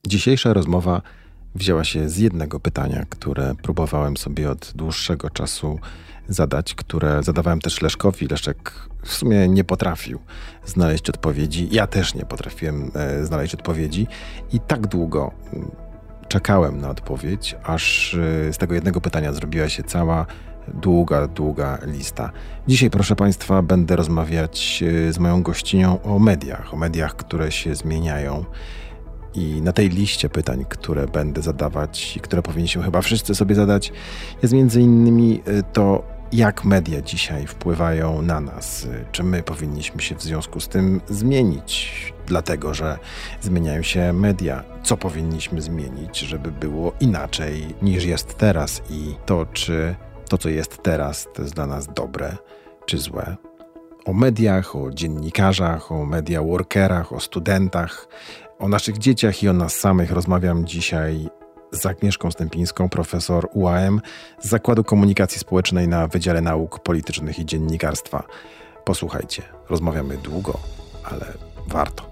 Dzisiejsza rozmowa wzięła się z jednego pytania, które próbowałem sobie od dłuższego czasu zadać, które zadawałem też Leszkowi. Leszek w sumie nie potrafił znaleźć odpowiedzi. Ja też nie potrafiłem znaleźć odpowiedzi i tak długo czekałem na odpowiedź, aż z tego jednego pytania zrobiła się cała długa lista. Dzisiaj, proszę Państwa, będę rozmawiać z moją gościnią o mediach, które się zmieniają. I na tej liście pytań, które będę zadawać i które powinniśmy chyba wszyscy sobie zadać, jest między innymi to, jak media dzisiaj wpływają na nas. Czy my powinniśmy się w związku z tym zmienić, dlatego że zmieniają się media? Co powinniśmy zmienić, żeby było inaczej niż jest teraz? I to, czy to, co jest teraz, to jest dla nas dobre czy złe? O mediach, o dziennikarzach, o media workerach, o studentach, o naszych dzieciach i o nas samych rozmawiam dzisiaj z Agnieszką Stępińską, profesor UAM z Zakładu Komunikacji Społecznej na Wydziale Nauk Politycznych i Dziennikarstwa. Posłuchajcie, rozmawiamy długo, ale warto.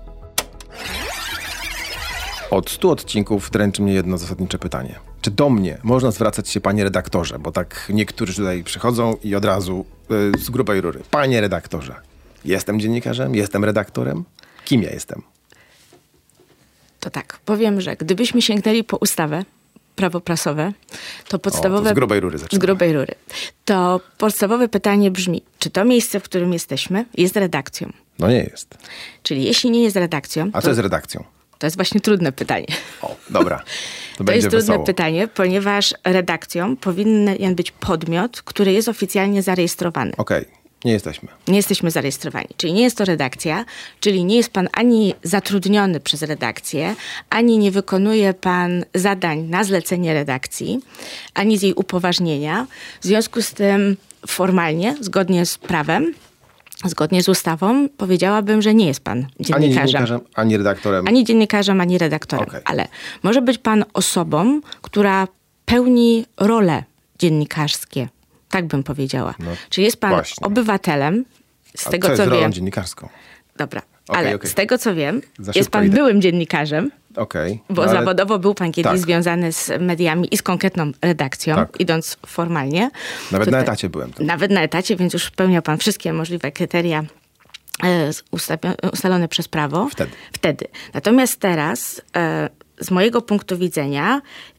Od 100 odcinków dręczy mnie jedno zasadnicze pytanie. Czy do mnie można zwracać się, panie redaktorze? Bo tak niektórzy tutaj przychodzą i od razu z grubej rury. Panie redaktorze, jestem dziennikarzem? Jestem redaktorem? Kim ja jestem? To tak, powiem, że gdybyśmy sięgnęli po ustawę, prawo prasowe, to podstawowe... to z grubej rury zaczynamy. Z grubej rury. To podstawowe pytanie brzmi, czy to miejsce, w którym jesteśmy, jest redakcją? No nie jest. Czyli jeśli nie jest redakcją... A co jest redakcją? To jest właśnie trudne pytanie. O, dobra. To jest trudne wesoło. pytanie, ponieważ redakcją powinien być podmiot, który jest oficjalnie zarejestrowany. Okej. Nie jesteśmy. Nie jesteśmy zarejestrowani. Czyli nie jest to redakcja, czyli nie jest pan ani zatrudniony przez redakcję, ani nie wykonuje pan zadań na zlecenie redakcji, ani z jej upoważnienia. W związku z tym formalnie, zgodnie z prawem, zgodnie z ustawą, powiedziałabym, że nie jest pan dziennikarzem. Ani dziennikarzem, ani redaktorem. Ani dziennikarzem, ani redaktorem. Okay. Ale może być pan osobą, która pełni role dziennikarskie. Tak bym powiedziała. No, czyli jest pan właśnie obywatelem, z tego co wiem. rolą dziennikarską? Dobra, ale z tego co wiem, jest pan idę. Byłym dziennikarzem, bo zawodowo był pan kiedyś związany z mediami i z konkretną redakcją, idąc formalnie. Nawet na etacie byłem. Nawet na etacie, więc już spełniał pan wszystkie możliwe kryteria ustalone przez prawo. Wtedy. Natomiast teraz, z mojego punktu widzenia,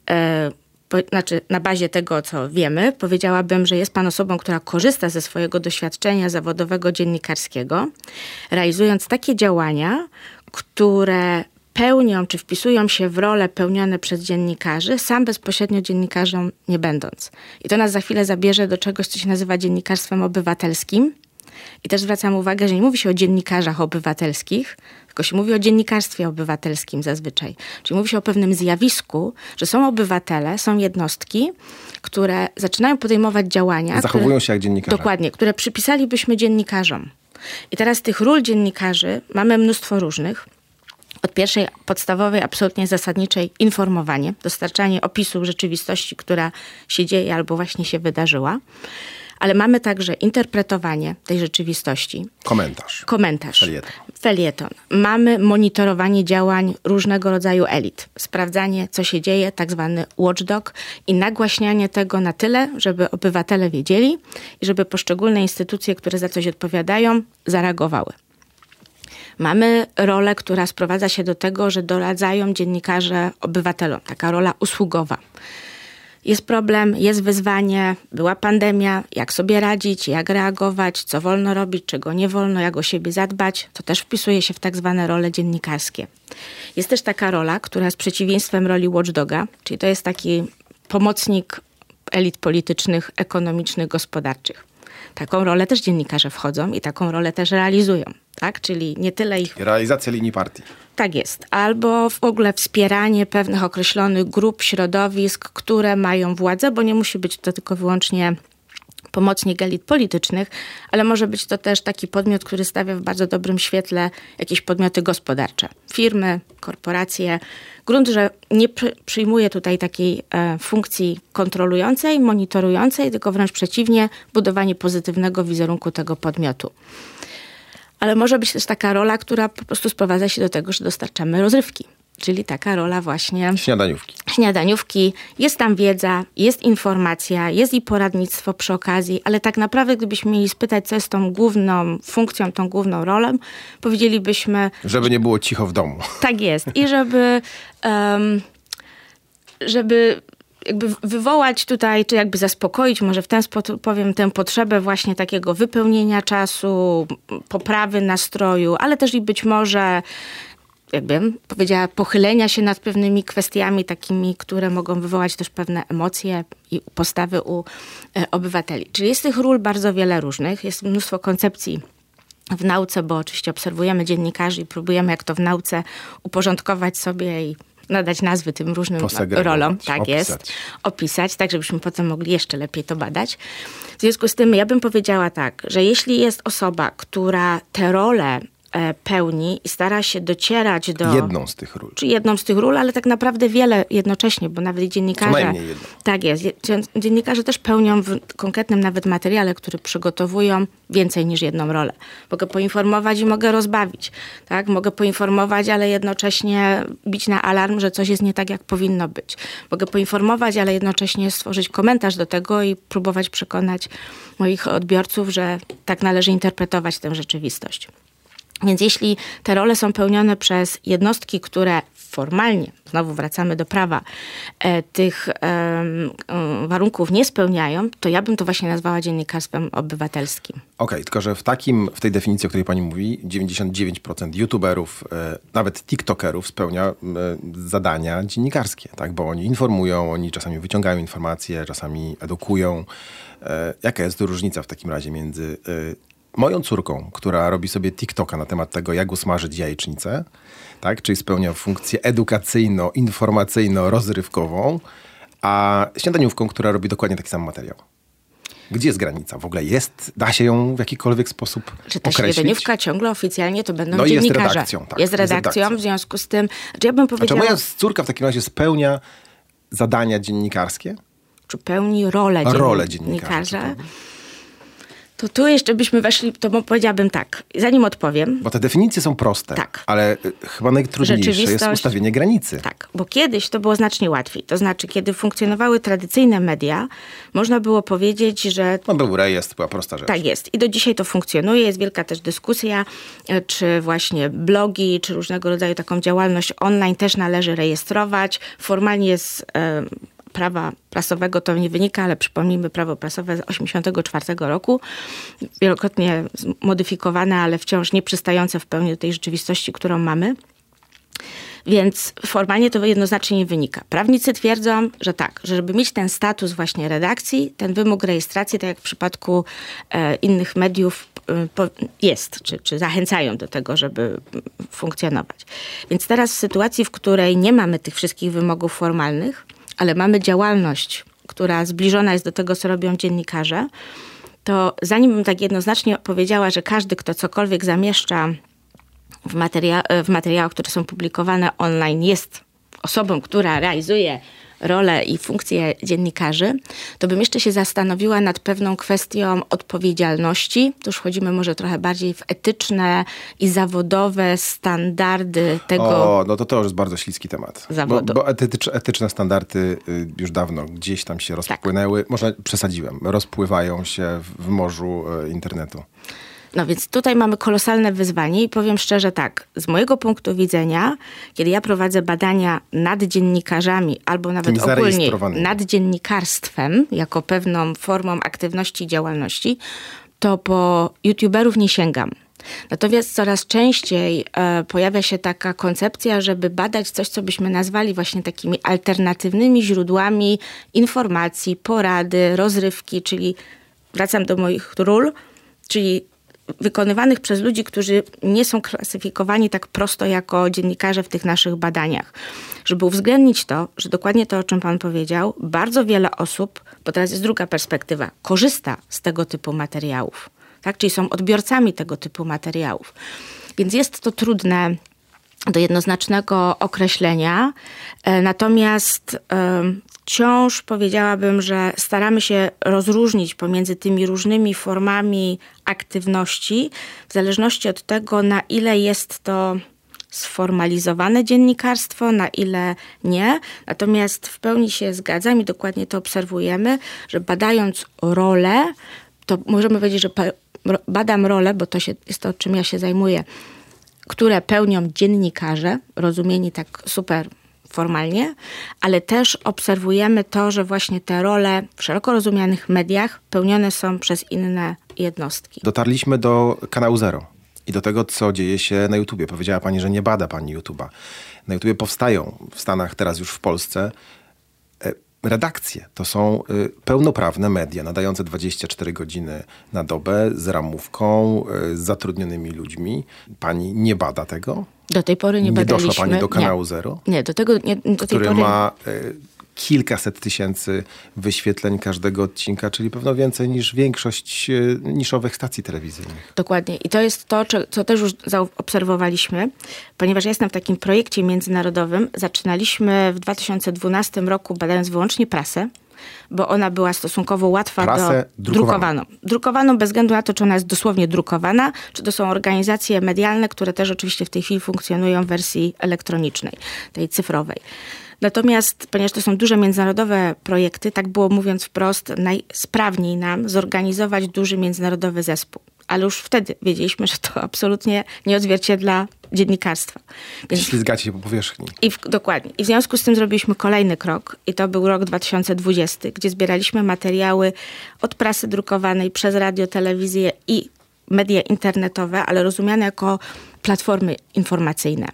na bazie tego, co wiemy, powiedziałabym, że jest pan osobą, która korzysta ze swojego doświadczenia zawodowego dziennikarskiego, realizując takie działania, które pełnią czy wpisują się w role pełnione przez dziennikarzy, sam bezpośrednio dziennikarzem nie będąc. I to nas za chwilę zabierze do czegoś, co się nazywa dziennikarstwem obywatelskim. I też zwracam uwagę, że nie mówi się o dziennikarzach obywatelskich, tylko się mówi o dziennikarstwie obywatelskim zazwyczaj. Czyli mówi się o pewnym zjawisku, że są obywatele, są jednostki, które zaczynają podejmować działania. Zachowują się jak dziennikarze. Dokładnie, które przypisalibyśmy dziennikarzom. I teraz tych ról dziennikarzy mamy mnóstwo różnych. Od pierwszej, podstawowej, absolutnie zasadniczej informowanie, dostarczanie opisu rzeczywistości, która się dzieje albo właśnie się wydarzyła. Ale mamy także interpretowanie tej rzeczywistości. Komentarz. Felieton. Mamy monitorowanie działań różnego rodzaju elit. Sprawdzanie, co się dzieje, tak zwany watchdog i nagłaśnianie tego na tyle, żeby obywatele wiedzieli i żeby poszczególne instytucje, które za coś odpowiadają, zareagowały. Mamy rolę, która sprowadza się do tego, że doradzają dziennikarze obywatelom. Taka rola usługowa. Jest problem, jest wyzwanie, była pandemia, jak sobie radzić, jak reagować, co wolno robić, czego nie wolno, jak o siebie zadbać. To też wpisuje się w tak zwane role dziennikarskie. Jest też taka rola, która jest przeciwieństwem roli watchdoga, czyli to jest taki pomocnik elit politycznych, ekonomicznych, gospodarczych. Taką rolę też dziennikarze wchodzą i taką rolę też realizują. Tak? Czyli nie tyle ich... Realizacja linii partii. Tak jest. Albo w ogóle wspieranie pewnych określonych grup, środowisk, które mają władzę, bo nie musi być to tylko wyłącznie pomocnik elit politycznych, ale może być to też taki podmiot, który stawia w bardzo dobrym świetle jakieś podmioty gospodarcze. Firmy, korporacje. Grunt, że nie przyjmuje tutaj takiej funkcji kontrolującej, monitorującej, tylko wręcz przeciwnie, budowanie pozytywnego wizerunku tego podmiotu. Ale może być też taka rola, która po prostu sprowadza się do tego, że dostarczamy rozrywki. czyli taka rola właśnie śniadaniówki. Jest tam wiedza, jest informacja, jest i poradnictwo przy okazji, ale tak naprawdę gdybyśmy mieli spytać, co jest tą główną funkcją, tą główną rolą, powiedzielibyśmy... Żeby nie było cicho w domu. Tak jest. I żeby jakby wywołać tutaj, czy jakby zaspokoić, może w ten sposób powiem, tę potrzebę właśnie takiego wypełnienia czasu, poprawy nastroju, ale też i być może, jakbym powiedziała, pochylenia się nad pewnymi kwestiami takimi, które mogą wywołać też pewne emocje i postawy u obywateli. Czyli jest tych ról bardzo wiele różnych, jest mnóstwo koncepcji w nauce, bo oczywiście obserwujemy dziennikarzy i próbujemy jak to w nauce uporządkować sobie i nadać nazwy tym różnym rolom. Tak jest. Opisać, tak żebyśmy potem mogli jeszcze lepiej to badać. W związku z tym ja bym powiedziała tak, że jeśli jest osoba, która te role pełni i stara się docierać do... Jedną z tych ról. Czy jedną z tych ról, ale tak naprawdę wiele jednocześnie, bo nawet dziennikarze... Co najmniej jedną. Tak jest. Dziennikarze też pełnią w konkretnym nawet materiale, który przygotowują, więcej niż jedną rolę. Mogę poinformować i mogę rozbawić. Tak? Mogę poinformować, ale jednocześnie bić na alarm, że coś jest nie tak, jak powinno być. Mogę poinformować, ale jednocześnie stworzyć komentarz do tego i próbować przekonać moich odbiorców, że tak należy interpretować tę rzeczywistość. Więc jeśli te role są pełnione przez jednostki, które formalnie, znowu wracamy do prawa, tych warunków nie spełniają, to ja bym to właśnie nazwała dziennikarstwem obywatelskim. Okej, tylko że w tej definicji, o której pani mówi, 99% youtuberów, nawet tiktokerów spełnia zadania dziennikarskie, tak? Bo oni informują, oni czasami wyciągają informacje, czasami edukują. Jaka jest różnica w takim razie między moją córką, która robi sobie TikToka na temat tego, jak usmażyć jajecznicę, tak? Czyli spełnia funkcję edukacyjno-informacyjno-rozrywkową, a śniadaniówką, która robi dokładnie taki sam materiał? Gdzie jest granica? W ogóle da się ją w jakikolwiek sposób Czy ta określić? śniadaniówka ciągle oficjalnie to będą dziennikarze. Jest redakcją, tak. Jest redakcją, w związku z tym... Czy ja bym powiedziała... Czy moja córka w takim razie spełnia zadania dziennikarskie? Czy pełni rolę dziennikarza? To tu jeszcze byśmy weszli, to powiedziałabym tak, zanim odpowiem. Bo te definicje są proste, tak. Ale chyba najtrudniejsze jest ustawienie granicy. Tak, bo kiedyś to było znacznie łatwiej. To znaczy, kiedy funkcjonowały tradycyjne media, można było powiedzieć, że... No był rejestr, była prosta rzecz. Tak jest. I do dzisiaj to funkcjonuje. Jest wielka też dyskusja, czy właśnie blogi, czy różnego rodzaju taką działalność online też należy rejestrować. Formalnie jest... prawa prasowego to nie wynika, ale przypomnijmy, prawo prasowe z 1984 roku, wielokrotnie modyfikowane, ale wciąż nie przystające w pełni do tej rzeczywistości, którą mamy. Więc formalnie to jednoznacznie nie wynika. Prawnicy twierdzą, że tak, że żeby mieć ten status właśnie redakcji, ten wymóg rejestracji, tak jak w przypadku innych mediów jest, czy zachęcają do tego, żeby funkcjonować. Więc teraz w sytuacji, w której nie mamy tych wszystkich wymogów formalnych, ale mamy działalność, która zbliżona jest do tego, co robią dziennikarze, to zanim bym tak jednoznacznie powiedziała, że każdy, kto cokolwiek zamieszcza w materiałach, które są publikowane online, jest osobą, która realizuje rolę i funkcję dziennikarzy, to bym jeszcze się zastanowiła nad pewną kwestią odpowiedzialności. Tu już wchodzimy może trochę bardziej w etyczne i zawodowe standardy tego... No to już jest bardzo śliski temat. Zawodu. Bo etyczne standardy już dawno gdzieś tam się rozpłynęły. Tak. Może przesadziłem. Rozpływają się w morzu internetu. No więc tutaj mamy kolosalne wyzwanie i powiem szczerze tak, z mojego punktu widzenia, kiedy ja prowadzę badania nad dziennikarzami albo nawet ogólnie nad dziennikarstwem jako pewną formą aktywności i działalności, to po youtuberów nie sięgam. Natomiast coraz częściej pojawia się taka koncepcja, żeby badać coś, co byśmy nazwali właśnie takimi alternatywnymi źródłami informacji, porady, rozrywki, czyli wracam do moich ról, czyli wykonywanych przez ludzi, którzy nie są klasyfikowani tak prosto jako dziennikarze w tych naszych badaniach. Żeby uwzględnić to, że dokładnie to, o czym pan powiedział, bardzo wiele osób, bo teraz jest druga perspektywa, korzysta z tego typu materiałów. Tak? Czyli są odbiorcami tego typu materiałów. Więc jest to trudne do jednoznacznego określenia. Natomiast wciąż powiedziałabym, że staramy się rozróżnić pomiędzy tymi różnymi formami aktywności w zależności od tego, na ile jest to sformalizowane dziennikarstwo, na ile nie. Natomiast w pełni się zgadzam i dokładnie to obserwujemy, że badając rolę, to możemy powiedzieć, że badam rolę, bo to jest to, czym ja się zajmuję, które pełnią dziennikarze, rozumieni tak super formalnie, ale też obserwujemy to, że właśnie te role w szeroko rozumianych mediach pełnione są przez inne jednostki. Dotarliśmy do Kanału Zero i do tego, co dzieje się na YouTubie. Powiedziała pani, że nie bada pani YouTube'a. Na YouTubie powstają w Stanach, teraz już w Polsce, redakcje. To są pełnoprawne media, nadające 24 godziny na dobę, z ramówką, z zatrudnionymi ludźmi. Pani nie bada tego? Do tej pory nie badaliśmy. Doszła pani do Kanału Zero? Nie, do tej który pory ma kilkaset tysięcy wyświetleń każdego odcinka, czyli pewno więcej niż większość niszowych stacji telewizyjnych. Dokładnie. I to jest to, co też już zaobserwowaliśmy, ponieważ ja jestem w takim projekcie międzynarodowym. Zaczynaliśmy w 2012 roku badając wyłącznie prasę, bo ona była stosunkowo łatwa Prasę drukowaną. Drukowaną bez względu na to, czy ona jest dosłownie drukowana, czy to są organizacje medialne, które też oczywiście w tej chwili funkcjonują w wersji elektronicznej, tej cyfrowej. Natomiast, ponieważ to są duże międzynarodowe projekty, tak było, mówiąc wprost, najsprawniej nam zorganizować duży międzynarodowy zespół. Ale już wtedy wiedzieliśmy, że to absolutnie nie odzwierciedla dziennikarstwa. Więc ślizgacie się po powierzchni. Dokładnie. I w związku z tym zrobiliśmy kolejny krok i to był rok 2020, gdzie zbieraliśmy materiały od prasy drukowanej przez radio, telewizję i media internetowe, ale rozumiane jako platformy informacyjne.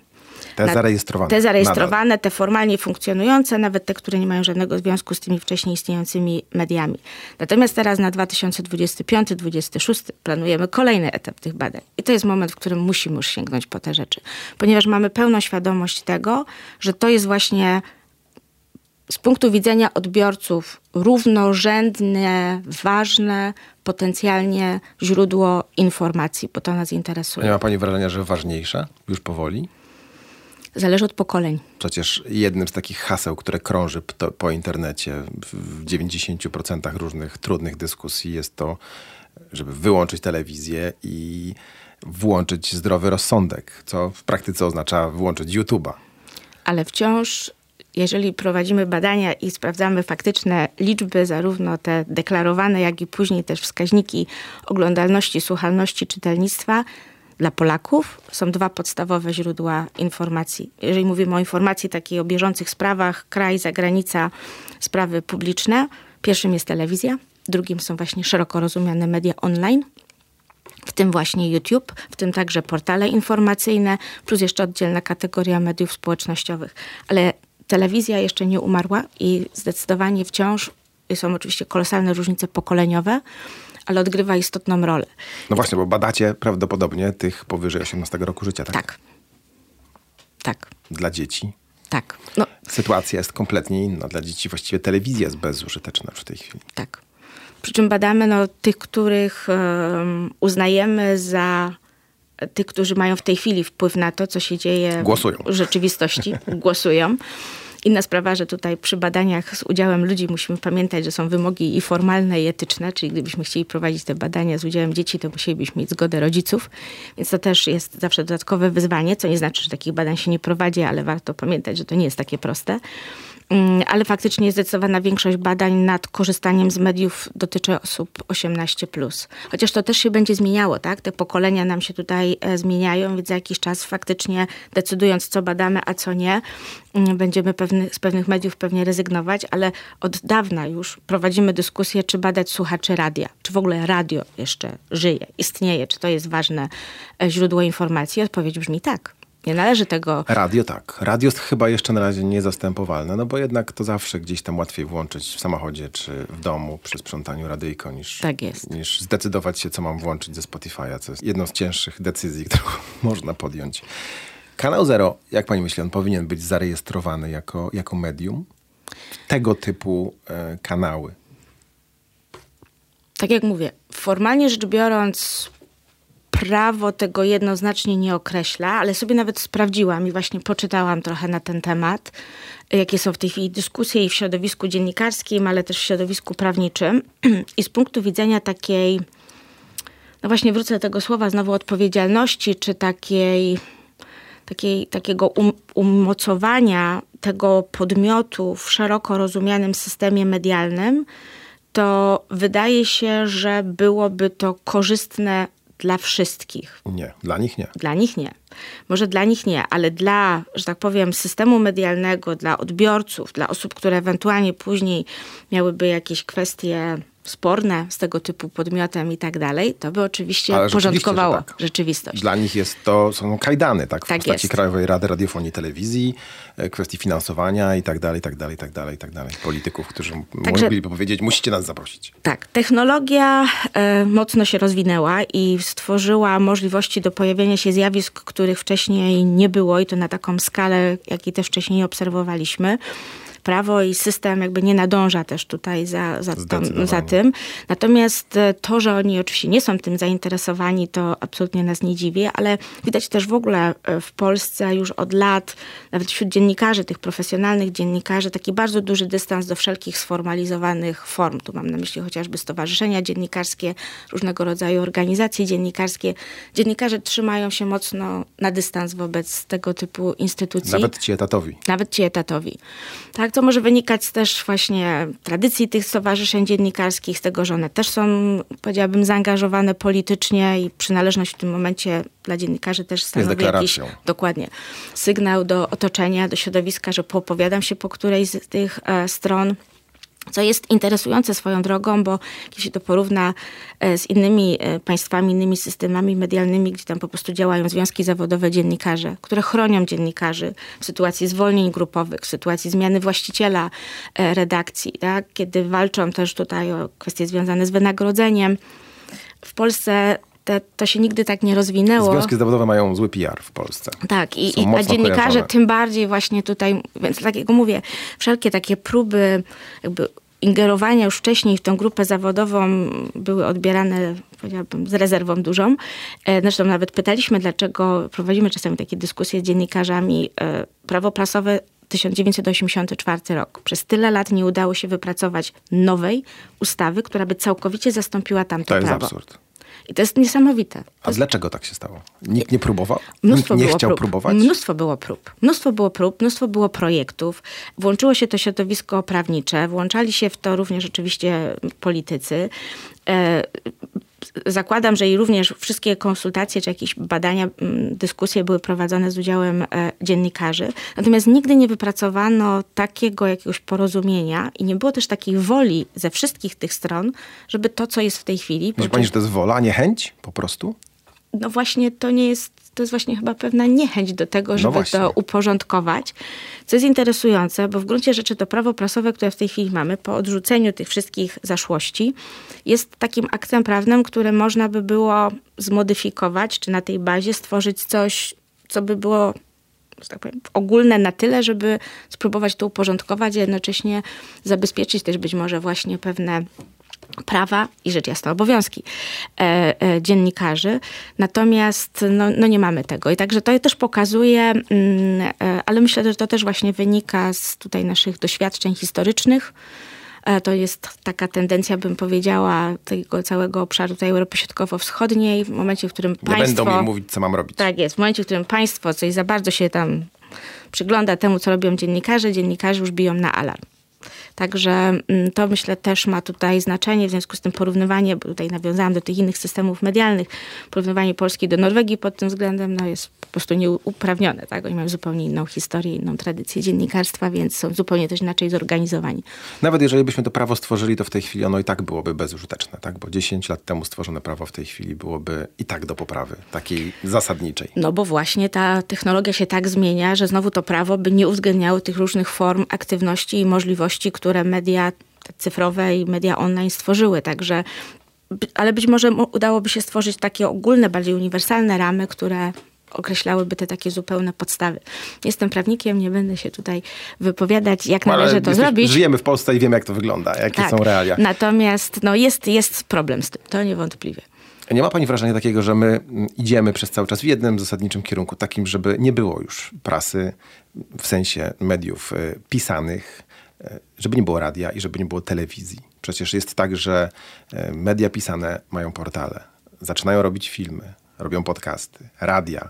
Te zarejestrowane, te formalnie funkcjonujące, nawet te, które nie mają żadnego związku z tymi wcześniej istniejącymi mediami. Natomiast teraz na 2025-2026 planujemy kolejny etap tych badań. I to jest moment, w którym musimy już sięgnąć po te rzeczy. Ponieważ mamy pełną świadomość tego, że to jest właśnie z punktu widzenia odbiorców równorzędne, ważne, potencjalnie źródło informacji, bo to nas interesuje. Nie ma pani wrażenia, że ważniejsze już powoli? Zależy od pokoleń. Przecież jednym z takich haseł, które krąży po internecie w 90% różnych trudnych dyskusji jest to, żeby wyłączyć telewizję i włączyć zdrowy rozsądek, co w praktyce oznacza wyłączyć YouTube'a. Ale wciąż, jeżeli prowadzimy badania i sprawdzamy faktyczne liczby, zarówno te deklarowane, jak i później też wskaźniki oglądalności, słuchalności, czytelnictwa, dla Polaków są dwa podstawowe źródła informacji. Jeżeli mówimy o informacji takiej o bieżących sprawach, kraj, zagranica, sprawy publiczne, pierwszym jest telewizja, drugim są właśnie szeroko rozumiane media online, w tym właśnie YouTube, w tym także portale informacyjne, plus jeszcze oddzielna kategoria mediów społecznościowych. Ale telewizja jeszcze nie umarła i zdecydowanie wciąż są oczywiście kolosalne różnice pokoleniowe, ale odgrywa istotną rolę. No właśnie, bo badacie prawdopodobnie tych powyżej 18 roku życia, tak? Tak. Dla dzieci? Tak. Sytuacja jest kompletnie inna. Dla dzieci właściwie telewizja jest bezużyteczna w tej chwili. Tak. Przy czym badamy tych, których uznajemy za tych, którzy mają w tej chwili wpływ na to, co się dzieje w rzeczywistości. Głosują. Inna sprawa, że tutaj przy badaniach z udziałem ludzi musimy pamiętać, że są wymogi i formalne, i etyczne, czyli gdybyśmy chcieli prowadzić te badania z udziałem dzieci, to musielibyśmy mieć zgodę rodziców, więc to też jest zawsze dodatkowe wyzwanie, co nie znaczy, że takich badań się nie prowadzi, ale warto pamiętać, że to nie jest takie proste. Ale faktycznie zdecydowana większość badań nad korzystaniem z mediów dotyczy osób 18+. Chociaż to też się będzie zmieniało, tak? Te pokolenia nam się tutaj zmieniają, więc za jakiś czas faktycznie decydując, co badamy, a co nie, będziemy z pewnych mediów pewnie rezygnować, ale od dawna już prowadzimy dyskusję, czy badać słuchaczy radia, czy w ogóle radio jeszcze żyje, istnieje, czy to jest ważne źródło informacji. Odpowiedź brzmi tak. Nie należy tego... Radio tak. Radio jest chyba jeszcze na razie niezastępowalne, no bo jednak to zawsze gdzieś tam łatwiej włączyć w samochodzie czy w domu przy sprzątaniu radyjko niż zdecydować się, co mam włączyć ze Spotify'a, co jest jedną z cięższych decyzji, którą można podjąć. Kanał Zero, jak pani myśli, on powinien być zarejestrowany jako medium? Tego typu kanały. Tak jak mówię, formalnie rzecz biorąc... Prawo tego jednoznacznie nie określa, ale sobie nawet sprawdziłam i właśnie poczytałam trochę na ten temat, jakie są w tej chwili dyskusje i w środowisku dziennikarskim, ale też w środowisku prawniczym. I z punktu widzenia takiej, no właśnie wrócę do tego słowa znowu, odpowiedzialności, czy takiej takiego umocowania tego podmiotu w szeroko rozumianym systemie medialnym, to wydaje się, że byłoby to korzystne dla wszystkich. Nie, dla nich nie. Dla nich nie. Może dla nich nie, ale dla, że tak powiem, systemu medialnego, dla odbiorców, dla osób, które ewentualnie później miałyby jakieś kwestie sporne z tego typu podmiotem i tak dalej, to by oczywiście porządkowało rzeczywistość. Dla nich są kajdany, tak? W postaci Krajowej Rady Radiofonii i Telewizji, kwestii finansowania i tak dalej. Polityków, którzy mogliby powiedzieć, musicie nas zaprosić. Tak. Technologia mocno się rozwinęła i stworzyła możliwości do pojawienia się zjawisk, których wcześniej nie było i to na taką skalę, jakiej też wcześniej obserwowaliśmy. Prawo i system jakby nie nadąża też tutaj za tym. Natomiast to, że oni oczywiście nie są tym zainteresowani, to absolutnie nas nie dziwi, ale widać też w ogóle w Polsce już od lat, nawet wśród dziennikarzy, tych profesjonalnych dziennikarzy, taki bardzo duży dystans do wszelkich sformalizowanych form. Tu mam na myśli chociażby stowarzyszenia dziennikarskie, różnego rodzaju organizacje dziennikarskie. Dziennikarze trzymają się mocno na dystans wobec tego typu instytucji. Nawet ci etatowi. Tak, to może wynikać też właśnie tradycji tych stowarzyszeń dziennikarskich, z tego, że one też są, powiedziałabym, zaangażowane politycznie i przynależność w tym momencie dla dziennikarzy też stanowi jakiś dokładnie sygnał do otoczenia, do środowiska, że poopowiadam się po którejś z tych stron. Co jest interesujące swoją drogą, bo jeśli się to porówna z innymi państwami, innymi systemami medialnymi, gdzie tam po prostu działają związki zawodowe dziennikarzy, które chronią dziennikarzy w sytuacji zwolnień grupowych, w sytuacji zmiany właściciela redakcji, tak? Kiedy walczą też tutaj o kwestie związane z wynagrodzeniem. W Polsce to się nigdy tak nie rozwinęło. Związki zawodowe mają zły PR w Polsce. Tak, a dziennikarze kojarzone. Tym bardziej właśnie tutaj, więc tak jak mówię, wszelkie takie próby jakby ingerowania już wcześniej w tę grupę zawodową były odbierane, powiedziałabym, z rezerwą dużą. Zresztą nawet pytaliśmy, dlaczego prowadzimy czasami takie dyskusje z dziennikarzami. Prawo prasowe 1984 rok. Przez tyle lat nie udało się wypracować nowej ustawy, która by całkowicie zastąpiła tamto prawo. To jest absurd. I to jest niesamowite. A dlaczego tak się stało? Nikt nie próbował? Nikt nie chciał próbować? Mnóstwo było prób, mnóstwo było projektów. Włączyło się to środowisko prawnicze, włączali się w to również oczywiście politycy. Zakładam, że i również wszystkie konsultacje czy jakieś badania, dyskusje były prowadzone z udziałem dziennikarzy. Natomiast nigdy nie wypracowano takiego jakiegoś porozumienia i nie było też takiej woli ze wszystkich tych stron, żeby to, co jest w tej chwili... Myśli pani, że to jest wola, a nie chęć po prostu? No właśnie, to jest właśnie chyba pewna niechęć do tego, żeby to uporządkować. Co jest interesujące, bo w gruncie rzeczy to prawo prasowe, które w tej chwili mamy, po odrzuceniu tych wszystkich zaszłości, jest takim aktem prawnym, które można by było zmodyfikować, czy na tej bazie stworzyć coś, co by było, że tak powiem, ogólne na tyle, żeby spróbować to uporządkować, a jednocześnie zabezpieczyć też być może właśnie pewne prawa i rzecz jasna obowiązki dziennikarzy. Natomiast no nie mamy tego. I także to też pokazuje, ale myślę, że to też właśnie wynika z tutaj naszych doświadczeń historycznych. To jest taka tendencja, bym powiedziała, tego całego obszaru tej Europy Środkowo-Wschodniej, w momencie, w którym państwo... Nie będą mi mówić, co mam robić. Tak jest. W momencie, w którym państwo coś za bardzo się tam przygląda temu, co robią dziennikarze już biją na alarm. Także to myślę też ma tutaj znaczenie, w związku z tym porównywanie, bo tutaj nawiązałam do tych innych systemów medialnych, porównywanie Polski do Norwegii pod tym względem jest po prostu nieuprawnione. Tak? Oni mają zupełnie inną historię, inną tradycję dziennikarstwa, więc są zupełnie też inaczej zorganizowani. Nawet jeżeli byśmy to prawo stworzyli, to w tej chwili ono i tak byłoby bezużyteczne, tak? Bo 10 lat temu stworzone prawo w tej chwili byłoby i tak do poprawy, takiej zasadniczej. No bo właśnie ta technologia się tak zmienia, że znowu to prawo by nie uwzględniało tych różnych form aktywności i możliwości, które media cyfrowe i media online stworzyły. Także, ale być może udałoby się stworzyć takie ogólne, bardziej uniwersalne ramy, które określałyby te takie zupełne podstawy. Jestem prawnikiem, nie będę się tutaj wypowiadać, jak należy to zrobić. Żyjemy w Polsce i wiemy, jak to wygląda, jakie są realia. Natomiast jest problem z tym, to niewątpliwie. Nie ma pani wrażenia takiego, że my idziemy przez cały czas w jednym zasadniczym kierunku, takim, żeby nie było już prasy, w sensie mediów pisanych, żeby nie było radia i żeby nie było telewizji. Przecież jest tak, że media pisane mają portale, zaczynają robić filmy, robią podcasty, radia.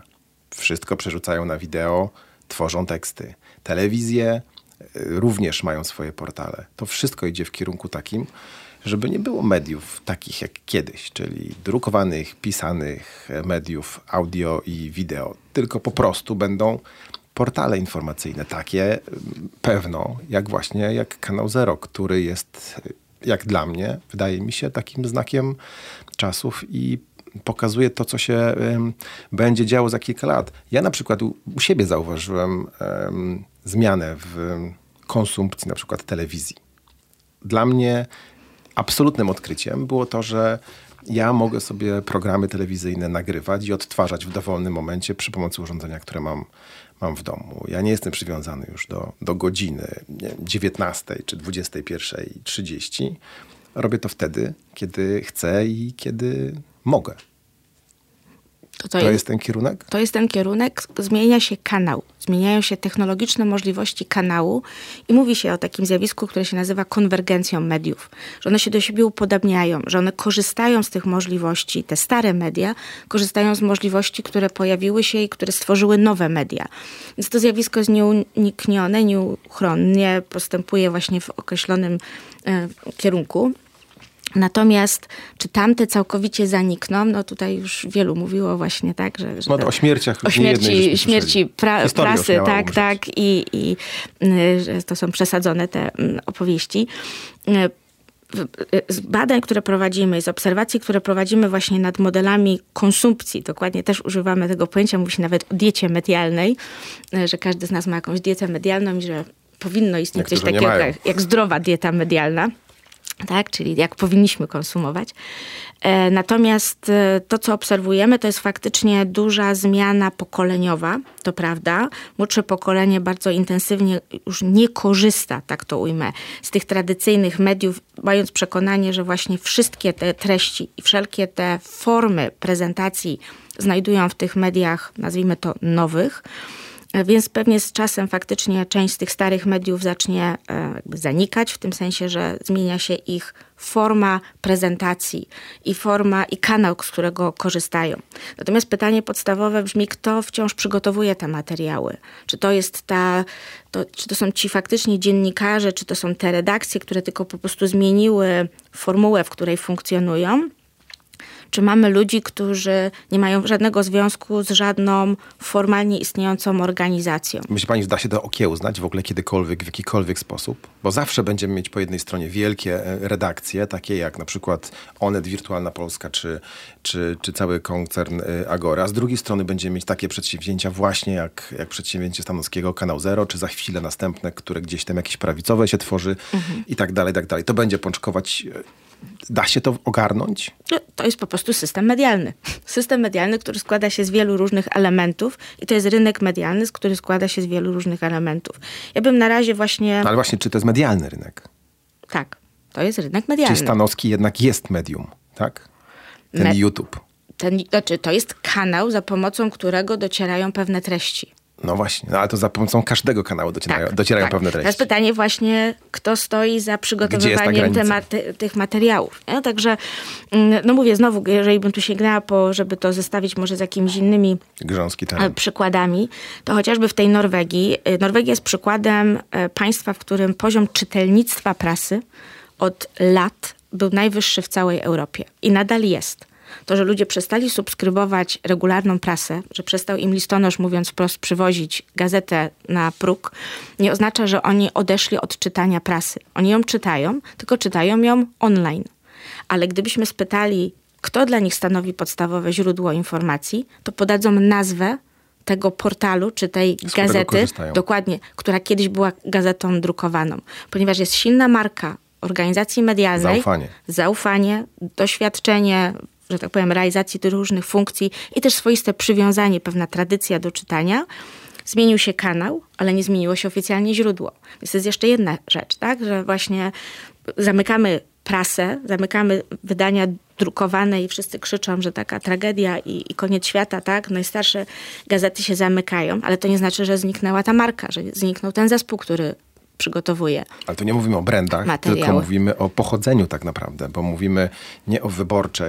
wszystko przerzucają na wideo, tworzą teksty. Telewizje również mają swoje portale. To wszystko idzie w kierunku takim, żeby nie było mediów takich jak kiedyś, czyli drukowanych, pisanych mediów audio i wideo, tylko po prostu będą portale informacyjne, takie pewno jak Kanał Zero, który jest, jak dla mnie, wydaje mi się, takim znakiem czasów i pokazuje to, co się będzie działo za kilka lat. Ja na przykład u siebie zauważyłem zmianę w konsumpcji na przykład telewizji. Dla mnie absolutnym odkryciem było to, że ja mogę sobie programy telewizyjne nagrywać i odtwarzać w dowolnym momencie przy pomocy urządzenia, które mam w domu. Ja nie jestem przywiązany już do godziny 19 czy 21:30. Robię to wtedy, kiedy chcę i kiedy mogę. To jest ten kierunek? To jest ten kierunek. Zmienia się kanał. Zmieniają się technologiczne możliwości kanału i mówi się o takim zjawisku, które się nazywa konwergencją mediów. Że one się do siebie upodabniają, że one korzystają z tych możliwości, te stare media korzystają z możliwości, które pojawiły się i które stworzyły nowe media. Więc to zjawisko jest nieuniknione, nieuchronnie postępuje właśnie w określonym kierunku. Natomiast czy tamte całkowicie zanikną? No tutaj już wielu mówiło właśnie tak, że o śmierciach. O śmierci prasy, tak. I że to są przesadzone te opowieści. Z badań, które prowadzimy, z obserwacji, które prowadzimy właśnie nad modelami konsumpcji, dokładnie też używamy tego pojęcia, mówi się nawet o diecie medialnej, że każdy z nas ma jakąś dietę medialną i że powinno istnieć coś takiego jak zdrowa dieta medialna. Tak, czyli jak powinniśmy konsumować. Natomiast to, co obserwujemy, to jest faktycznie duża zmiana pokoleniowa, to prawda. Młodsze pokolenie bardzo intensywnie już nie korzysta, tak to ujmę, z tych tradycyjnych mediów, mając przekonanie, że właśnie wszystkie te treści i wszelkie te formy prezentacji znajdują w tych mediach, nazwijmy to nowych. Więc pewnie z czasem faktycznie część z tych starych mediów zacznie jakby zanikać, w tym sensie, że zmienia się ich forma prezentacji i forma i kanał, z którego korzystają. Natomiast pytanie podstawowe brzmi, kto wciąż przygotowuje te materiały? Czy to jest czy to są ci faktycznie dziennikarze, czy to są te redakcje, które tylko po prostu zmieniły formułę, w której funkcjonują? Czy mamy ludzi, którzy nie mają żadnego związku z żadną formalnie istniejącą organizacją? Myśli pani, że da się to okiełznać w ogóle kiedykolwiek, w jakikolwiek sposób? Bo zawsze będziemy mieć po jednej stronie wielkie redakcje, takie jak na przykład Onet, Wirtualna Polska, czy cały koncern Agora. Z drugiej strony będziemy mieć takie przedsięwzięcia właśnie jak przedsięwzięcie Stanowskiego, Kanał Zero, czy za chwilę następne, które gdzieś tam jakieś prawicowe się tworzy i tak dalej, tak dalej. To będzie pączkować. Da się to ogarnąć? To jest po prostu system medialny. System medialny, który składa się z wielu różnych elementów i to jest rynek medialny, który składa się z wielu różnych elementów. Ja bym na razie właśnie... Ale właśnie, czy to jest medialny rynek? Tak, to jest rynek medialny. Czyli Stanowski jednak jest medium, tak? Ten YouTube. To jest kanał, za pomocą którego docierają pewne treści. No właśnie, ale to za pomocą każdego kanału docierają pewne treści. Teraz pytanie właśnie, kto stoi za przygotowywaniem tych materiałów. Nie? Także, no mówię znowu, jeżeli bym tu sięgnęła żeby to zestawić może z jakimiś innymi przykładami, to chociażby w tej Norwegii. Norwegia jest przykładem państwa, w którym poziom czytelnictwa prasy od lat był najwyższy w całej Europie i nadal jest. To, że ludzie przestali subskrybować regularną prasę, że przestał im listonosz, mówiąc wprost, przywozić gazetę na próg, nie oznacza, że oni odeszli od czytania prasy. Oni ją czytają, tylko czytają ją online. Ale gdybyśmy spytali, kto dla nich stanowi podstawowe źródło informacji, to podadzą nazwę tego portalu, czy tej gazety, dokładnie, która kiedyś była gazetą drukowaną. Ponieważ jest silna marka organizacji medialnej, zaufanie, doświadczenie, że tak powiem, realizacji tych różnych funkcji i też swoiste przywiązanie, pewna tradycja do czytania. Zmienił się kanał, ale nie zmieniło się oficjalnie źródło. Więc to jest jeszcze jedna rzecz, tak, że właśnie zamykamy prasę, zamykamy wydania drukowane i wszyscy krzyczą, że taka tragedia i koniec świata, tak, najstarsze gazety się zamykają, ale to nie znaczy, że zniknęła ta marka, że zniknął ten zespół, który przygotowuje. Ale tu nie mówimy o brandach, tylko mówimy o pochodzeniu tak naprawdę, bo mówimy nie o Wyborczej,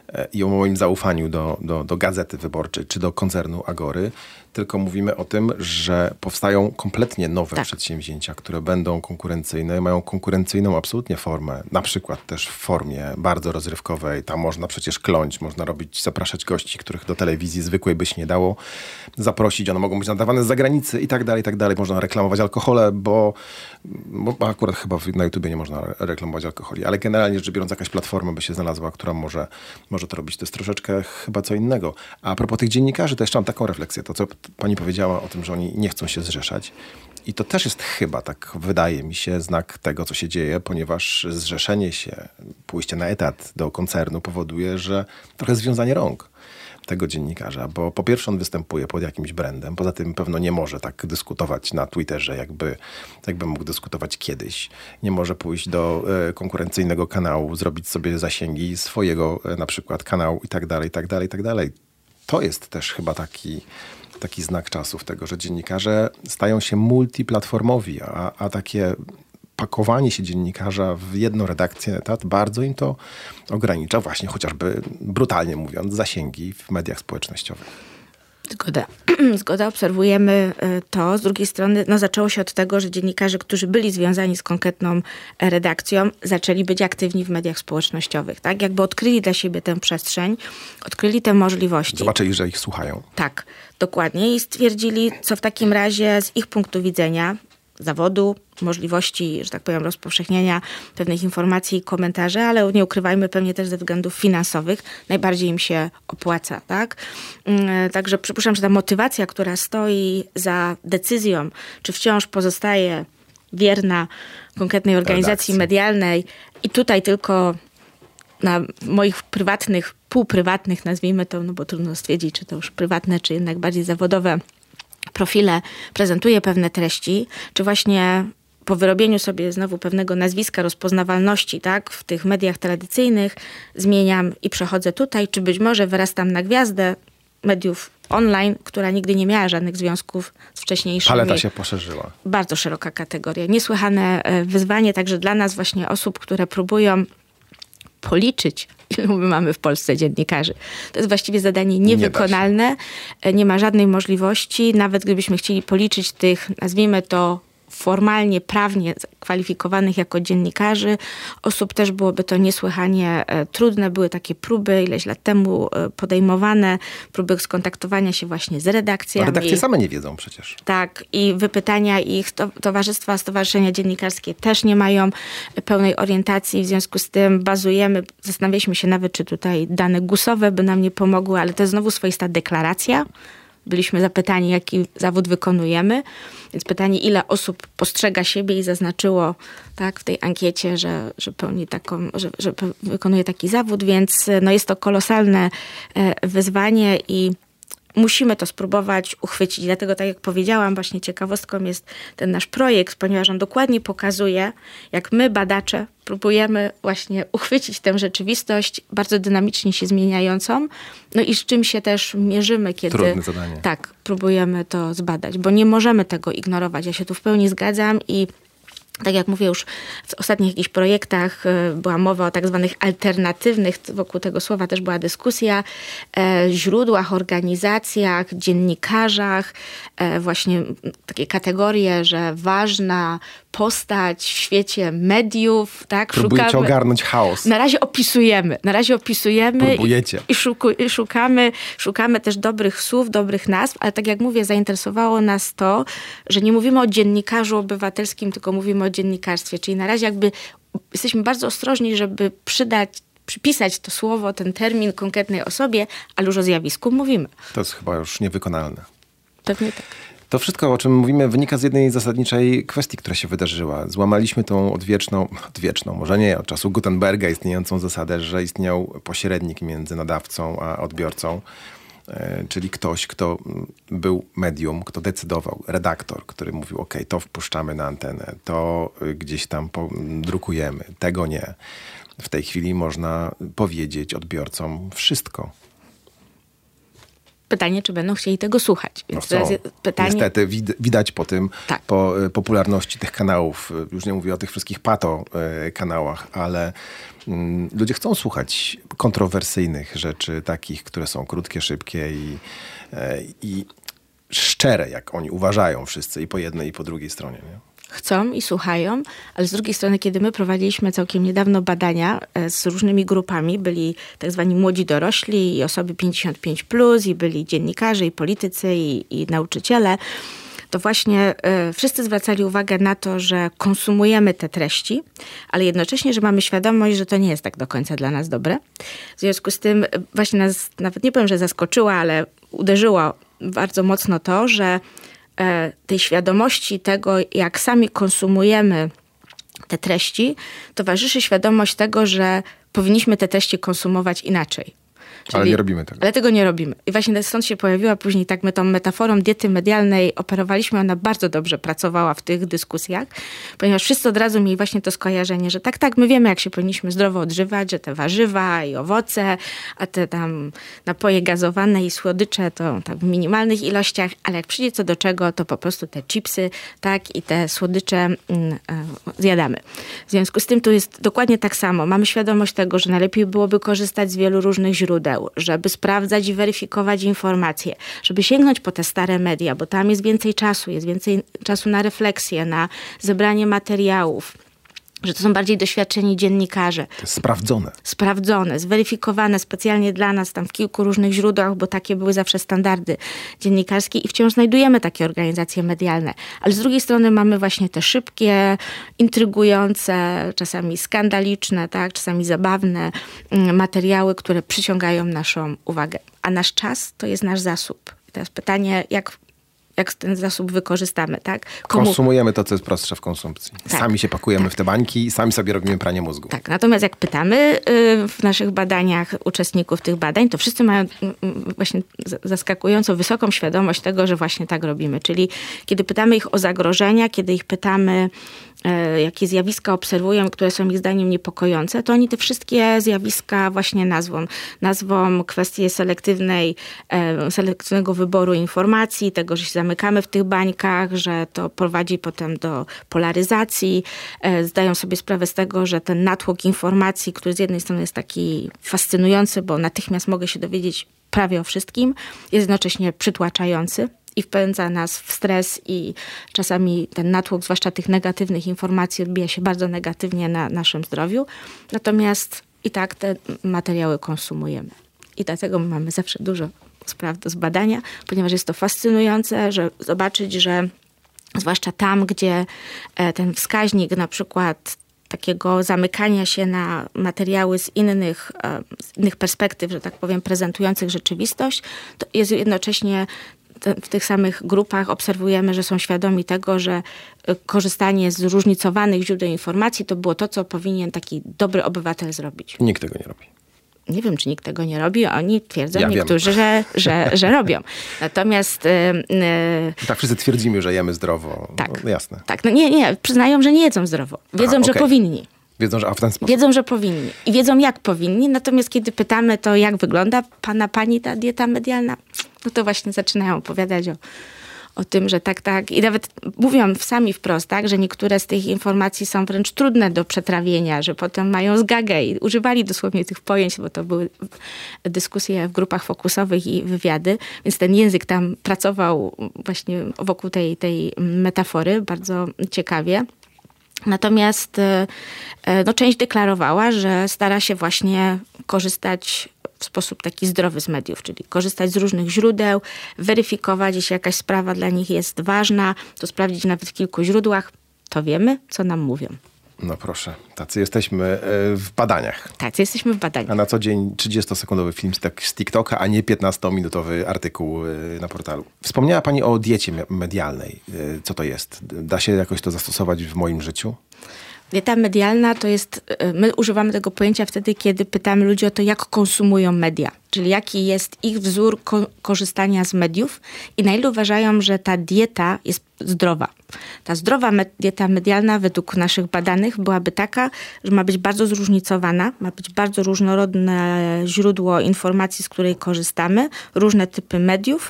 i o moim zaufaniu do Gazety Wyborczej czy do koncernu Agory, tylko mówimy o tym, że powstają kompletnie nowe przedsięwzięcia, które będą konkurencyjne, mają konkurencyjną absolutnie formę, na przykład też w formie bardzo rozrywkowej. Tam można przecież kląć, można zapraszać gości, których do telewizji zwykłej by się nie dało zaprosić. One mogą być nadawane z zagranicy i tak dalej, i tak dalej. Można reklamować alkohole, bo akurat chyba na YouTubie nie można reklamować alkoholi, ale generalnie rzecz biorąc jakaś platforma by się znalazła, która może to robić. To jest troszeczkę chyba co innego. A propos tych dziennikarzy, to jeszcze mam taką refleksję. To, co pani powiedziała o tym, że oni nie chcą się zrzeszać. I to też jest chyba, tak wydaje mi się, znak tego, co się dzieje, ponieważ zrzeszenie się, pójście na etat do koncernu powoduje, że trochę związanie rąk tego dziennikarza, bo po pierwsze on występuje pod jakimś brandem, poza tym pewno nie może tak dyskutować na Twitterze, jakby mógł dyskutować kiedyś. Nie może pójść do konkurencyjnego kanału, zrobić sobie zasięgi swojego na przykład kanału i tak dalej, i tak dalej, i tak dalej. To jest też chyba taki znak czasów tego, że dziennikarze stają się multiplatformowi, a takie pakowanie się dziennikarza w jedną redakcję etat bardzo im to ogranicza właśnie chociażby, brutalnie mówiąc, zasięgi w mediach społecznościowych. Zgoda, obserwujemy to. Z drugiej strony zaczęło się od tego, że dziennikarze, którzy byli związani z konkretną redakcją, zaczęli być aktywni w mediach społecznościowych. Tak? Jakby odkryli dla siebie tę przestrzeń, odkryli te możliwości. Zobaczyli, że ich słuchają. Tak, dokładnie. I stwierdzili, co w takim razie z ich punktu widzenia zawodu, możliwości, że tak powiem, rozpowszechniania pewnych informacji i komentarzy, ale nie ukrywajmy, pewnie też ze względów finansowych najbardziej im się opłaca, tak? Także przypuszczam, że ta motywacja, która stoi za decyzją, czy wciąż pozostaje wierna konkretnej organizacji medialnej i tutaj tylko na moich prywatnych, półprywatnych, nazwijmy to, bo trudno stwierdzić, czy to już prywatne, czy jednak bardziej zawodowe profile prezentuje pewne treści, czy właśnie po wyrobieniu sobie znowu pewnego nazwiska, rozpoznawalności, tak, w tych mediach tradycyjnych zmieniam i przechodzę tutaj, czy być może wyrastam na gwiazdę mediów online, która nigdy nie miała żadnych związków z wcześniejszymi. Paleta się poszerzyła. Bardzo szeroka kategoria. Niesłychane wyzwanie także dla nas właśnie osób, które próbują policzyć, ilu my mamy w Polsce dziennikarzy. To jest właściwie zadanie niewykonalne. Nie ma żadnej możliwości, nawet gdybyśmy chcieli policzyć tych, nazwijmy to formalnie, prawnie kwalifikowanych jako dziennikarzy osób, też byłoby to niesłychanie trudne. Były takie próby ileś lat temu podejmowane, próby skontaktowania się właśnie z redakcjami. Redakcje same nie wiedzą przecież. Tak, i wypytania ich, towarzystwa, stowarzyszenia dziennikarskie też nie mają pełnej orientacji, w związku z tym zastanawialiśmy się nawet, czy tutaj dane GUS-owe by nam nie pomogły, ale to jest znowu swoista deklaracja. Byliśmy zapytani, jaki zawód wykonujemy, więc pytanie, ile osób postrzega siebie i zaznaczyło tak, w tej ankiecie, że pełni że wykonuje taki zawód, więc jest to kolosalne wyzwanie i musimy to spróbować uchwycić. Dlatego, tak jak powiedziałam, właśnie ciekawostką jest ten nasz projekt, ponieważ on dokładnie pokazuje, jak my, badacze, próbujemy właśnie uchwycić tę rzeczywistość bardzo dynamicznie się zmieniającą, i z czym się też mierzymy, kiedy trudne zadanie. Tak, próbujemy to zbadać, bo nie możemy tego ignorować. Ja się tu w pełni zgadzam i tak jak mówię, już w ostatnich jakichś projektach była mowa o tak zwanych alternatywnych, wokół tego słowa też była dyskusja, źródłach, organizacjach, dziennikarzach, właśnie takie kategorie, że ważna postać w świecie mediów, tak? Próbujecie ogarnąć chaos. Na razie opisujemy. Próbujecie. I szukamy też dobrych słów, dobrych nazw, ale tak jak mówię, zainteresowało nas to, że nie mówimy o dziennikarzu obywatelskim, tylko mówimy o dziennikarstwie. Czyli na razie jakby jesteśmy bardzo ostrożni, żeby przypisać to słowo, ten termin konkretnej osobie, ale już o zjawisku mówimy. To jest chyba już niewykonalne. Pewnie tak. To wszystko, o czym mówimy, wynika z jednej zasadniczej kwestii, która się wydarzyła. Złamaliśmy tą odwieczną, może nie, od czasu Gutenberga istniejącą zasadę, że istniał pośrednik między nadawcą a odbiorcą, czyli ktoś, kto był medium, kto decydował, redaktor, który mówił, ok, to wpuszczamy na antenę, to gdzieś tam drukujemy, tego nie. W tej chwili można powiedzieć odbiorcom wszystko. Pytanie, czy będą chcieli tego słuchać. Więc no pytanie... Niestety widać po tym, tak. po popularności tych kanałów, już nie mówię o tych wszystkich kanałach, ale ludzie chcą słuchać kontrowersyjnych rzeczy, takich, które są krótkie, szybkie i szczere, jak oni uważają wszyscy, i po jednej, i po drugiej stronie. Nie? Chcą i słuchają, ale z drugiej strony, kiedy my prowadziliśmy całkiem niedawno badania z różnymi grupami, byli tak zwani młodzi dorośli i osoby 55+, i byli dziennikarze, i politycy, i nauczyciele, to właśnie wszyscy zwracali uwagę na to, że konsumujemy te treści, ale jednocześnie, że mamy świadomość, że to nie jest tak do końca dla nas dobre. W związku z tym właśnie nas, nawet nie powiem, że zaskoczyło, ale uderzyło bardzo mocno to, że tej świadomości tego, jak sami konsumujemy te treści, towarzyszy świadomość tego, że powinniśmy te treści konsumować inaczej. Czyli, ale nie robimy tego. Ale tego nie robimy. I właśnie stąd się pojawiła później my tą metaforą diety medialnej operowaliśmy. Ona bardzo dobrze pracowała w tych dyskusjach, ponieważ wszyscy od razu mieli właśnie to skojarzenie, że tak, my wiemy, jak się powinniśmy zdrowo odżywać, że te warzywa i owoce, a te tam napoje gazowane i słodycze to tak w minimalnych ilościach, ale jak przyjdzie co do czego, to po prostu te chipsy, tak, i te słodycze zjadamy. W związku z tym tu jest dokładnie tak samo. Mamy świadomość tego, że najlepiej byłoby korzystać z wielu różnych źródeł, żeby sprawdzać i weryfikować informacje, żeby sięgnąć po te stare media, bo tam jest więcej czasu na refleksję, na zebranie materiałów, że to są bardziej doświadczeni dziennikarze. To jest sprawdzone. Sprawdzone, zweryfikowane specjalnie dla nas tam w kilku różnych źródłach, bo takie były zawsze standardy dziennikarskie i wciąż znajdujemy takie organizacje medialne. Ale z drugiej strony mamy właśnie te szybkie, intrygujące, czasami skandaliczne, tak, czasami zabawne materiały, które przyciągają naszą uwagę. A nasz czas to jest nasz zasób. I teraz pytanie, jak ten zasób wykorzystamy, tak? Konsumujemy to, co jest prostsze w konsumpcji. Tak, sami się pakujemy w te bańki i sami sobie robimy pranie mózgu. Tak, natomiast jak pytamy w naszych badaniach uczestników tych badań, to wszyscy mają właśnie zaskakująco wysoką świadomość tego, że właśnie tak robimy. Czyli kiedy pytamy ich o zagrożenia, kiedy ich pytamy, jakie zjawiska obserwują, które są ich zdaniem niepokojące, to oni te wszystkie zjawiska właśnie nazwą kwestię selektywnego wyboru informacji, tego, że się zamykamy w tych bańkach, że to prowadzi potem do polaryzacji. Zdają sobie sprawę z tego, że ten natłok informacji, który z jednej strony jest taki fascynujący, bo natychmiast mogę się dowiedzieć prawie o wszystkim, jest jednocześnie przytłaczający i wpędza nas w stres i czasami ten natłok, zwłaszcza tych negatywnych informacji, odbija się bardzo negatywnie na naszym zdrowiu. Natomiast i tak te materiały konsumujemy. I dlatego mamy zawsze dużo spraw do zbadania, ponieważ jest to fascynujące, że zobaczyć, że zwłaszcza tam, gdzie ten wskaźnik na przykład takiego zamykania się na materiały z innych perspektyw, że tak powiem, prezentujących rzeczywistość, to jest jednocześnie w tych samych grupach obserwujemy, że są świadomi tego, że korzystanie z zróżnicowanych źródeł informacji to było to, co powinien taki dobry obywatel zrobić. Nikt tego nie robi. Nie wiem, czy nikt tego nie robi. Oni twierdzą, niektórzy, że robią. Natomiast... tak wszyscy twierdzimy, że jemy zdrowo. Tak. No, jasne. Tak, no nie, przyznają, że nie jedzą zdrowo. Wiedzą, że powinni. Wiedzą, że w ten sposób. Wiedzą, że powinni. I wiedzą, jak powinni. Natomiast kiedy pytamy to, jak wygląda pani ta dieta medialna, no to właśnie zaczynają opowiadać o tym, że tak. I nawet mówią sami wprost, tak, że niektóre z tych informacji są wręcz trudne do przetrawienia, że potem mają zgagę i używali dosłownie tych pojęć, bo to były dyskusje w grupach fokusowych i wywiady, więc ten język tam pracował właśnie wokół tej metafory bardzo ciekawie. Natomiast część deklarowała, że stara się właśnie korzystać w sposób taki zdrowy z mediów, czyli korzystać z różnych źródeł, weryfikować, jeśli jakaś sprawa dla nich jest ważna, to sprawdzić nawet w kilku źródłach, to wiemy, co nam mówią. No proszę, tacy jesteśmy w badaniach. Tacy jesteśmy w badaniach. A na co dzień 30-sekundowy film z TikToka, a nie 15-minutowy artykuł na portalu. Wspomniała pani o diecie medialnej. Co to jest? Da się jakoś to zastosować w moim życiu? Dieta medialna to jest, my używamy tego pojęcia wtedy, kiedy pytamy ludzi o to, jak konsumują media. Czyli jaki jest ich wzór korzystania z mediów i na ile uważają, że ta dieta jest zdrowa. Ta zdrowa dieta medialna według naszych badanych byłaby taka, że ma być bardzo zróżnicowana, ma być bardzo różnorodne źródło informacji, z której korzystamy, różne typy mediów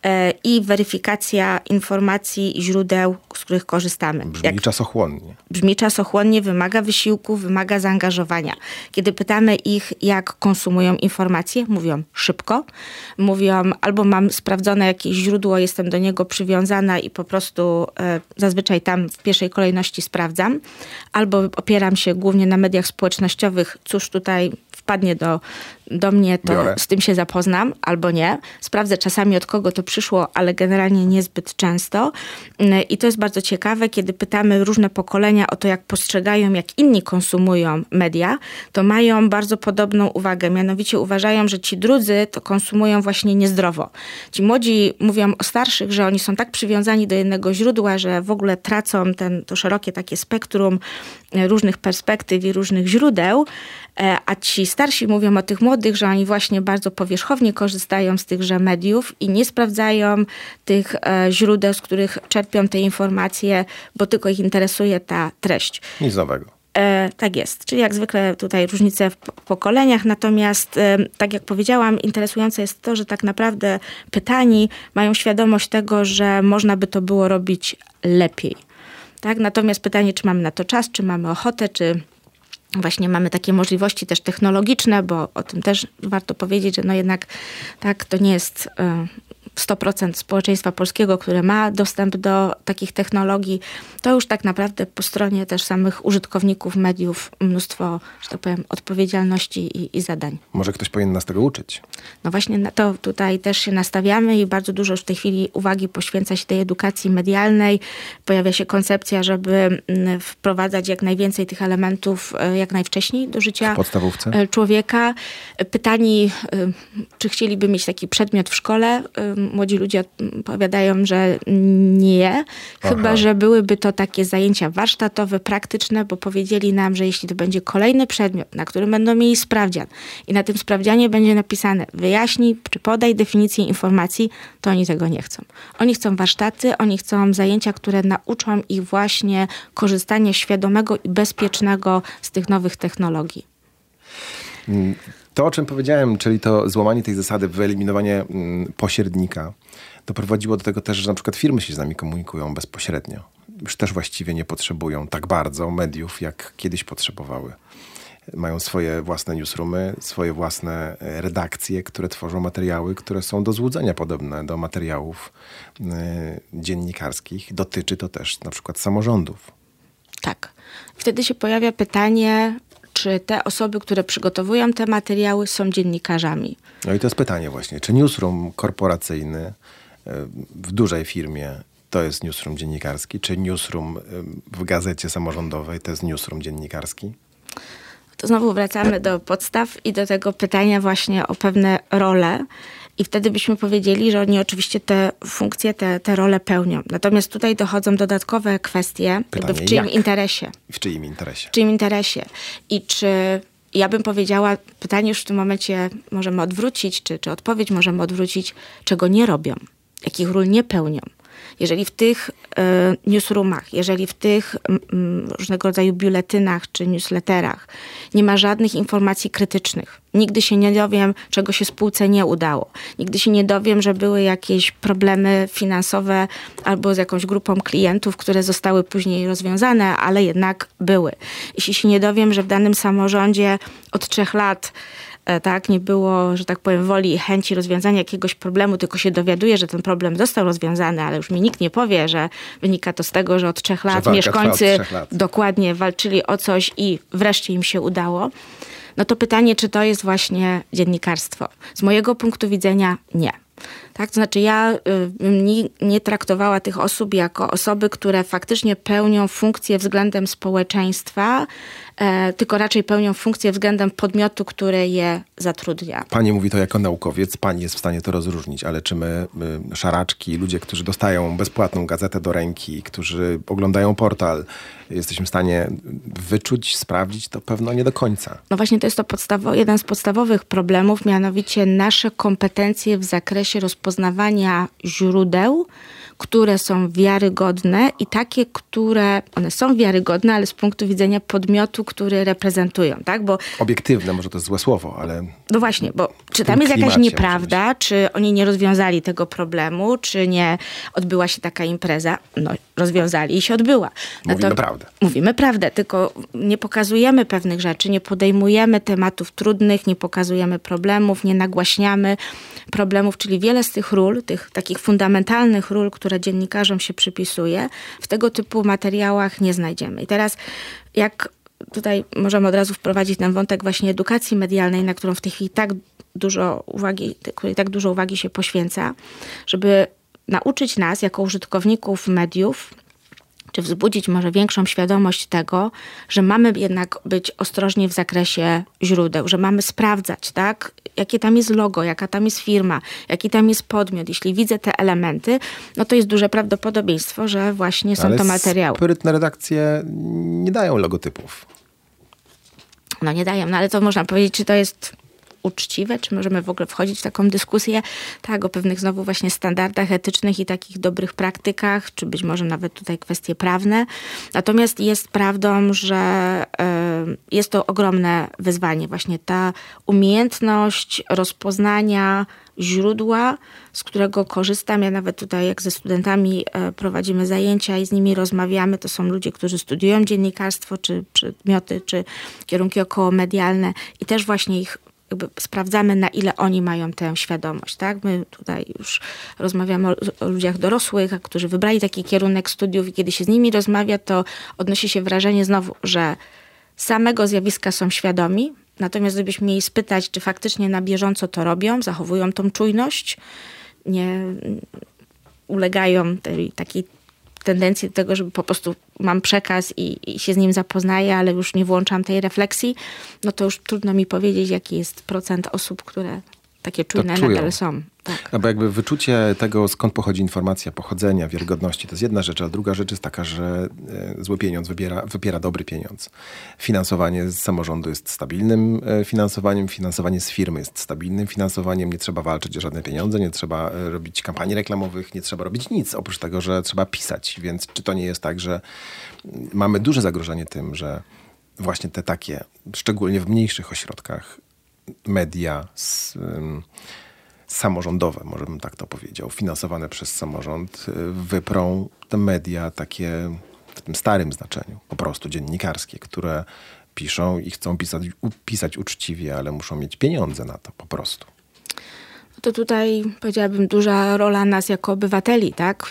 i weryfikacja informacji i źródeł, z których korzystamy. Brzmi czasochłonnie. Brzmi czasochłonnie, wymaga wysiłku, wymaga zaangażowania. Kiedy pytamy ich, jak konsumują informacje, mówią szybko, mówią albo mam sprawdzone jakieś źródło, jestem do niego przywiązana i po prostu zazwyczaj tam w pierwszej kolejności sprawdzam, albo opieram się głównie na mediach społecznościowych, cóż tutaj wpadnie do mnie, to biorę. Z tym się zapoznam, albo nie. Sprawdzę czasami od kogo to przyszło, ale generalnie niezbyt często. I to jest bardzo ciekawe, kiedy pytamy różne pokolenia o to, jak postrzegają, jak inni konsumują media, to mają bardzo podobną uwagę. Mianowicie uważają, że ci drudzy to konsumują właśnie niezdrowo. Ci młodzi mówią o starszych, że oni są tak przywiązani do jednego źródła, że w ogóle tracą to szerokie takie spektrum różnych perspektyw i różnych źródeł, a ci starsi mówią o tych młodych, że oni właśnie bardzo powierzchownie korzystają z tychże mediów i nie sprawdzają tych źródeł, z których czerpią te informacje, bo tylko ich interesuje ta treść. Nic nowego. Tak jest. Czyli jak zwykle tutaj różnice w pokoleniach, natomiast tak jak powiedziałam, interesujące jest to, że tak naprawdę pytani mają świadomość tego, że można by to było robić lepiej. Tak? Natomiast pytanie, czy mamy na to czas, czy mamy ochotę, czy właśnie mamy takie możliwości też technologiczne, bo o tym też warto powiedzieć, że no jednak tak, to nie jest 100% społeczeństwa polskiego, które ma dostęp do takich technologii, to już tak naprawdę po stronie też samych użytkowników mediów mnóstwo, że tak powiem, odpowiedzialności i zadań. Może ktoś powinien nas tego uczyć. No właśnie na to tutaj też się nastawiamy i bardzo dużo już w tej chwili uwagi poświęca się tej edukacji medialnej. Pojawia się koncepcja, żeby wprowadzać jak najwięcej tych elementów jak najwcześniej do życia człowieka. Pytani, czy chcieliby mieć taki przedmiot w szkole? Młodzi ludzie odpowiadają, że nie. Chyba, że byłyby to takie zajęcia warsztatowe, praktyczne, bo powiedzieli nam, że jeśli to będzie kolejny przedmiot, na którym będą mieli sprawdzian i na tym sprawdzianie będzie napisane wyjaśnij, czy podaj definicję informacji, to oni tego nie chcą. Oni chcą warsztaty, oni chcą zajęcia, które nauczą ich właśnie korzystania świadomego i bezpiecznego z tych nowych technologii. To, o czym powiedziałem, czyli to złamanie tej zasady, wyeliminowanie pośrednika, doprowadziło do tego też, że na przykład firmy się z nami komunikują bezpośrednio. Już też właściwie nie potrzebują tak bardzo mediów, jak kiedyś potrzebowały. Mają swoje własne newsroomy, swoje własne redakcje, które tworzą materiały, które są do złudzenia podobne do materiałów dziennikarskich. Dotyczy to też na przykład samorządów. Tak. Wtedy się pojawia pytanie, czy te osoby, które przygotowują te materiały, są dziennikarzami. No i to jest pytanie właśnie, czy newsroom korporacyjny w dużej firmie to jest newsroom dziennikarski, czy newsroom w gazecie samorządowej to jest newsroom dziennikarski? To znowu wracamy do podstaw i do tego pytania właśnie o pewne role. I wtedy byśmy powiedzieli, że oni oczywiście te funkcje, te role pełnią. Natomiast tutaj dochodzą dodatkowe kwestie, pytanie, jakby w czyim interesie. W czyim interesie? W czyim interesie. I czy ja bym powiedziała, pytanie już w tym momencie możemy odwrócić, czy odpowiedź możemy odwrócić, czego nie robią, jakich ról nie pełnią. Jeżeli w tych newsroomach, jeżeli w tych różnego rodzaju biuletynach czy newsletterach nie ma żadnych informacji krytycznych, nigdy się nie dowiem, czego się spółce nie udało, nigdy się nie dowiem, że były jakieś problemy finansowe albo z jakąś grupą klientów, które zostały później rozwiązane, ale jednak były. Jeśli się nie dowiem, że w danym samorządzie od 3 lat tak, nie było, że tak powiem, woli i chęci rozwiązania jakiegoś problemu, tylko się dowiaduję, że ten problem został rozwiązany, ale już mi nikt nie powie, że wynika to z tego, że od 3 lat mieszkańcy dokładnie walczyli o coś i wreszcie im się udało. No to pytanie, czy to jest właśnie dziennikarstwo? Z mojego punktu widzenia nie. Tak? To znaczy ja nie traktowała tych osób jako osoby, które faktycznie pełnią funkcję względem społeczeństwa, tylko raczej pełnią funkcję względem podmiotu, który je zatrudnia. Pani mówi to jako naukowiec, pani jest w stanie to rozróżnić, ale czy my, szaraczki, ludzie, którzy dostają bezpłatną gazetę do ręki, którzy oglądają portal, jesteśmy w stanie wyczuć, sprawdzić? To pewno nie do końca. No właśnie to jest to jeden z podstawowych problemów, mianowicie nasze kompetencje w zakresie rozpoznawania źródeł, które są wiarygodne i takie, które one są wiarygodne, ale z punktu widzenia podmiotu, który reprezentują, tak? Bo obiektywne, może to jest złe słowo, ale... No właśnie, bo czy tam jest jakaś nieprawda, czy oni nie rozwiązali tego problemu, czy nie odbyła się taka impreza? No, rozwiązali i się odbyła. Mówimy prawdę. Mówimy prawdę, tylko nie pokazujemy pewnych rzeczy, nie podejmujemy tematów trudnych, nie pokazujemy problemów, nie nagłaśniamy problemów, czyli wiele z tych ról, tych takich fundamentalnych ról, które dziennikarzom się przypisuje, w tego typu materiałach nie znajdziemy. I teraz jak tutaj możemy od razu wprowadzić ten wątek właśnie edukacji medialnej, na którą w tej chwili tak dużo uwagi się poświęca, żeby nauczyć nas jako użytkowników mediów, czy wzbudzić może większą świadomość tego, że mamy jednak być ostrożni w zakresie źródeł, że mamy sprawdzać, tak, jakie tam jest logo, jaka tam jest firma, jaki tam jest podmiot. Jeśli widzę te elementy, no to jest duże prawdopodobieństwo, że właśnie są to materiały. Sprytne redakcje nie dają logotypów. No nie dają, no ale to można powiedzieć, czy to jest uczciwe, czy możemy w ogóle wchodzić w taką dyskusję, tak, o pewnych znowu właśnie standardach etycznych i takich dobrych praktykach, czy być może nawet tutaj kwestie prawne. Natomiast jest prawdą, że jest to ogromne wyzwanie. Właśnie ta umiejętność rozpoznania źródła, z którego korzystam. Ja nawet tutaj jak ze studentami prowadzimy zajęcia i z nimi rozmawiamy, to są ludzie, którzy studiują dziennikarstwo, czy przedmioty, czy kierunki okołomedialne i też właśnie ich jakby sprawdzamy, na ile oni mają tę świadomość. Tak? My tutaj już rozmawiamy o ludziach dorosłych, którzy wybrali taki kierunek studiów i kiedy się z nimi rozmawia, to odnosi się wrażenie znowu, że samego zjawiska są świadomi, natomiast gdybyśmy mieli spytać, czy faktycznie na bieżąco to robią, zachowują tą czujność, nie ulegają tej takiej tendencji do tego, żeby po prostu mam przekaz i się z nim zapoznaję, ale już nie włączam tej refleksji, no to już trudno mi powiedzieć, jaki jest procent osób, które takie czujne nadal są. Tak. No bo jakby wyczucie tego, skąd pochodzi informacja, pochodzenia, wiarygodności, to jest jedna rzecz, a druga rzecz jest taka, że zły pieniądz wybiera dobry pieniądz. Finansowanie z samorządu jest stabilnym finansowaniem, finansowanie z firmy jest stabilnym finansowaniem, nie trzeba walczyć o żadne pieniądze, nie trzeba robić kampanii reklamowych, nie trzeba robić nic, oprócz tego, że trzeba pisać. Więc czy to nie jest tak, że mamy duże zagrożenie tym, że właśnie te takie, szczególnie w mniejszych ośrodkach, media samorządowe, może bym tak to powiedział, finansowane przez samorząd, wyprą te media takie w tym starym znaczeniu, po prostu dziennikarskie, które piszą i chcą pisać uczciwie, ale muszą mieć pieniądze na to po prostu. To tutaj powiedziałabym duża rola nas jako obywateli, tak?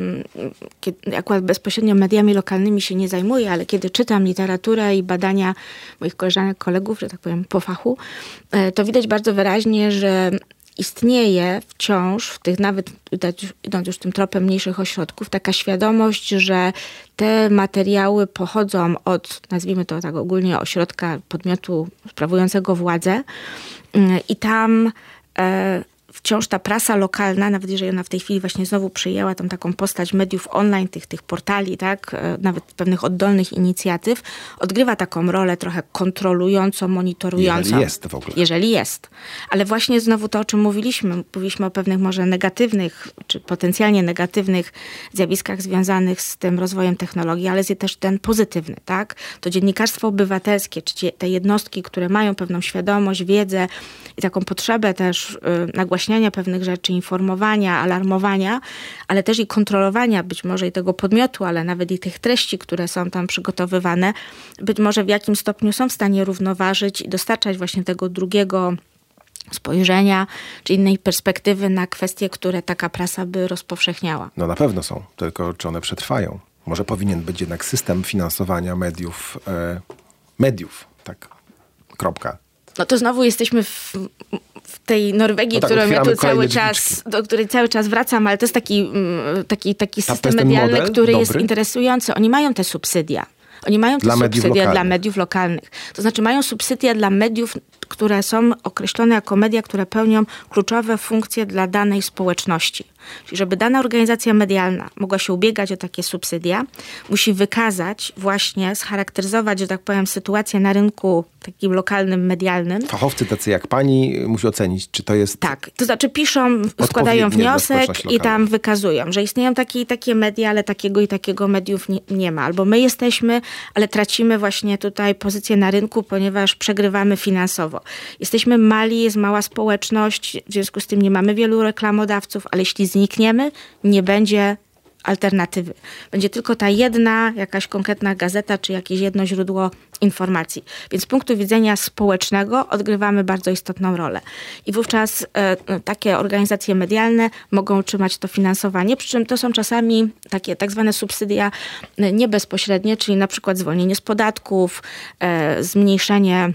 Akurat bezpośrednio mediami lokalnymi się nie zajmuję, ale kiedy czytam literaturę i badania moich koleżanek, kolegów, że tak powiem po fachu, to widać bardzo wyraźnie, że istnieje wciąż w tych nawet, idąc już tym tropem mniejszych ośrodków, taka świadomość, że te materiały pochodzą od, nazwijmy to tak ogólnie, ośrodka, podmiotu sprawującego władzę i tam wciąż ta prasa lokalna, nawet jeżeli ona w tej chwili właśnie znowu przyjęła tam taką postać mediów online, tych portali, tak, nawet pewnych oddolnych inicjatyw, odgrywa taką rolę trochę kontrolującą, monitorującą. Jeżeli jest w ogóle. Jeżeli jest. Ale właśnie znowu to, o czym mówiliśmy o pewnych może negatywnych, czy potencjalnie negatywnych zjawiskach związanych z tym rozwojem technologii, ale jest też ten pozytywny, tak? To dziennikarstwo obywatelskie, czy te jednostki, które mają pewną świadomość, wiedzę i taką potrzebę też nagłaśniania pewnych rzeczy, informowania, alarmowania, ale też i kontrolowania być może i tego podmiotu, ale nawet i tych treści, które są tam przygotowywane, być może w jakim stopniu są w stanie równoważyć i dostarczać właśnie tego drugiego spojrzenia, czy innej perspektywy na kwestie, które taka prasa by rozpowszechniała. No na pewno są, tylko czy one przetrwają? Może powinien być jednak system finansowania mediów, tak, kropka. No to znowu jesteśmy w tej Norwegii, którą ja tu do której cały czas wracam, ale to jest taki system medialny, który jest interesujący. Oni mają te subsydia. Oni mają te subsydia dla mediów lokalnych. To znaczy mają subsydia dla mediów, które są określone jako media, które pełnią kluczowe funkcje dla danej społeczności. Czyli żeby dana organizacja medialna mogła się ubiegać o takie subsydia, musi wykazać właśnie, scharakteryzować, że tak powiem, sytuację na rynku takim lokalnym, medialnym. Fachowcy tacy jak pani musi ocenić, czy to jest... Tak, to znaczy piszą, składają wniosek i tam wykazują, że istnieją takie media, ale takiego i takiego mediów nie ma. Albo my jesteśmy, ale tracimy właśnie tutaj pozycję na rynku, ponieważ przegrywamy finansowo. Jesteśmy mali, jest mała społeczność, w związku z tym nie mamy wielu reklamodawców, ale jeśli znikniemy, nie będzie alternatywy. Będzie tylko ta jedna jakaś konkretna gazeta, czy jakieś jedno źródło informacji. Więc z punktu widzenia społecznego odgrywamy bardzo istotną rolę. I wówczas takie organizacje medialne mogą otrzymać to finansowanie, przy czym to są czasami takie tak zwane subsydia niebezpośrednie, czyli na przykład zwolnienie z podatków, zmniejszenie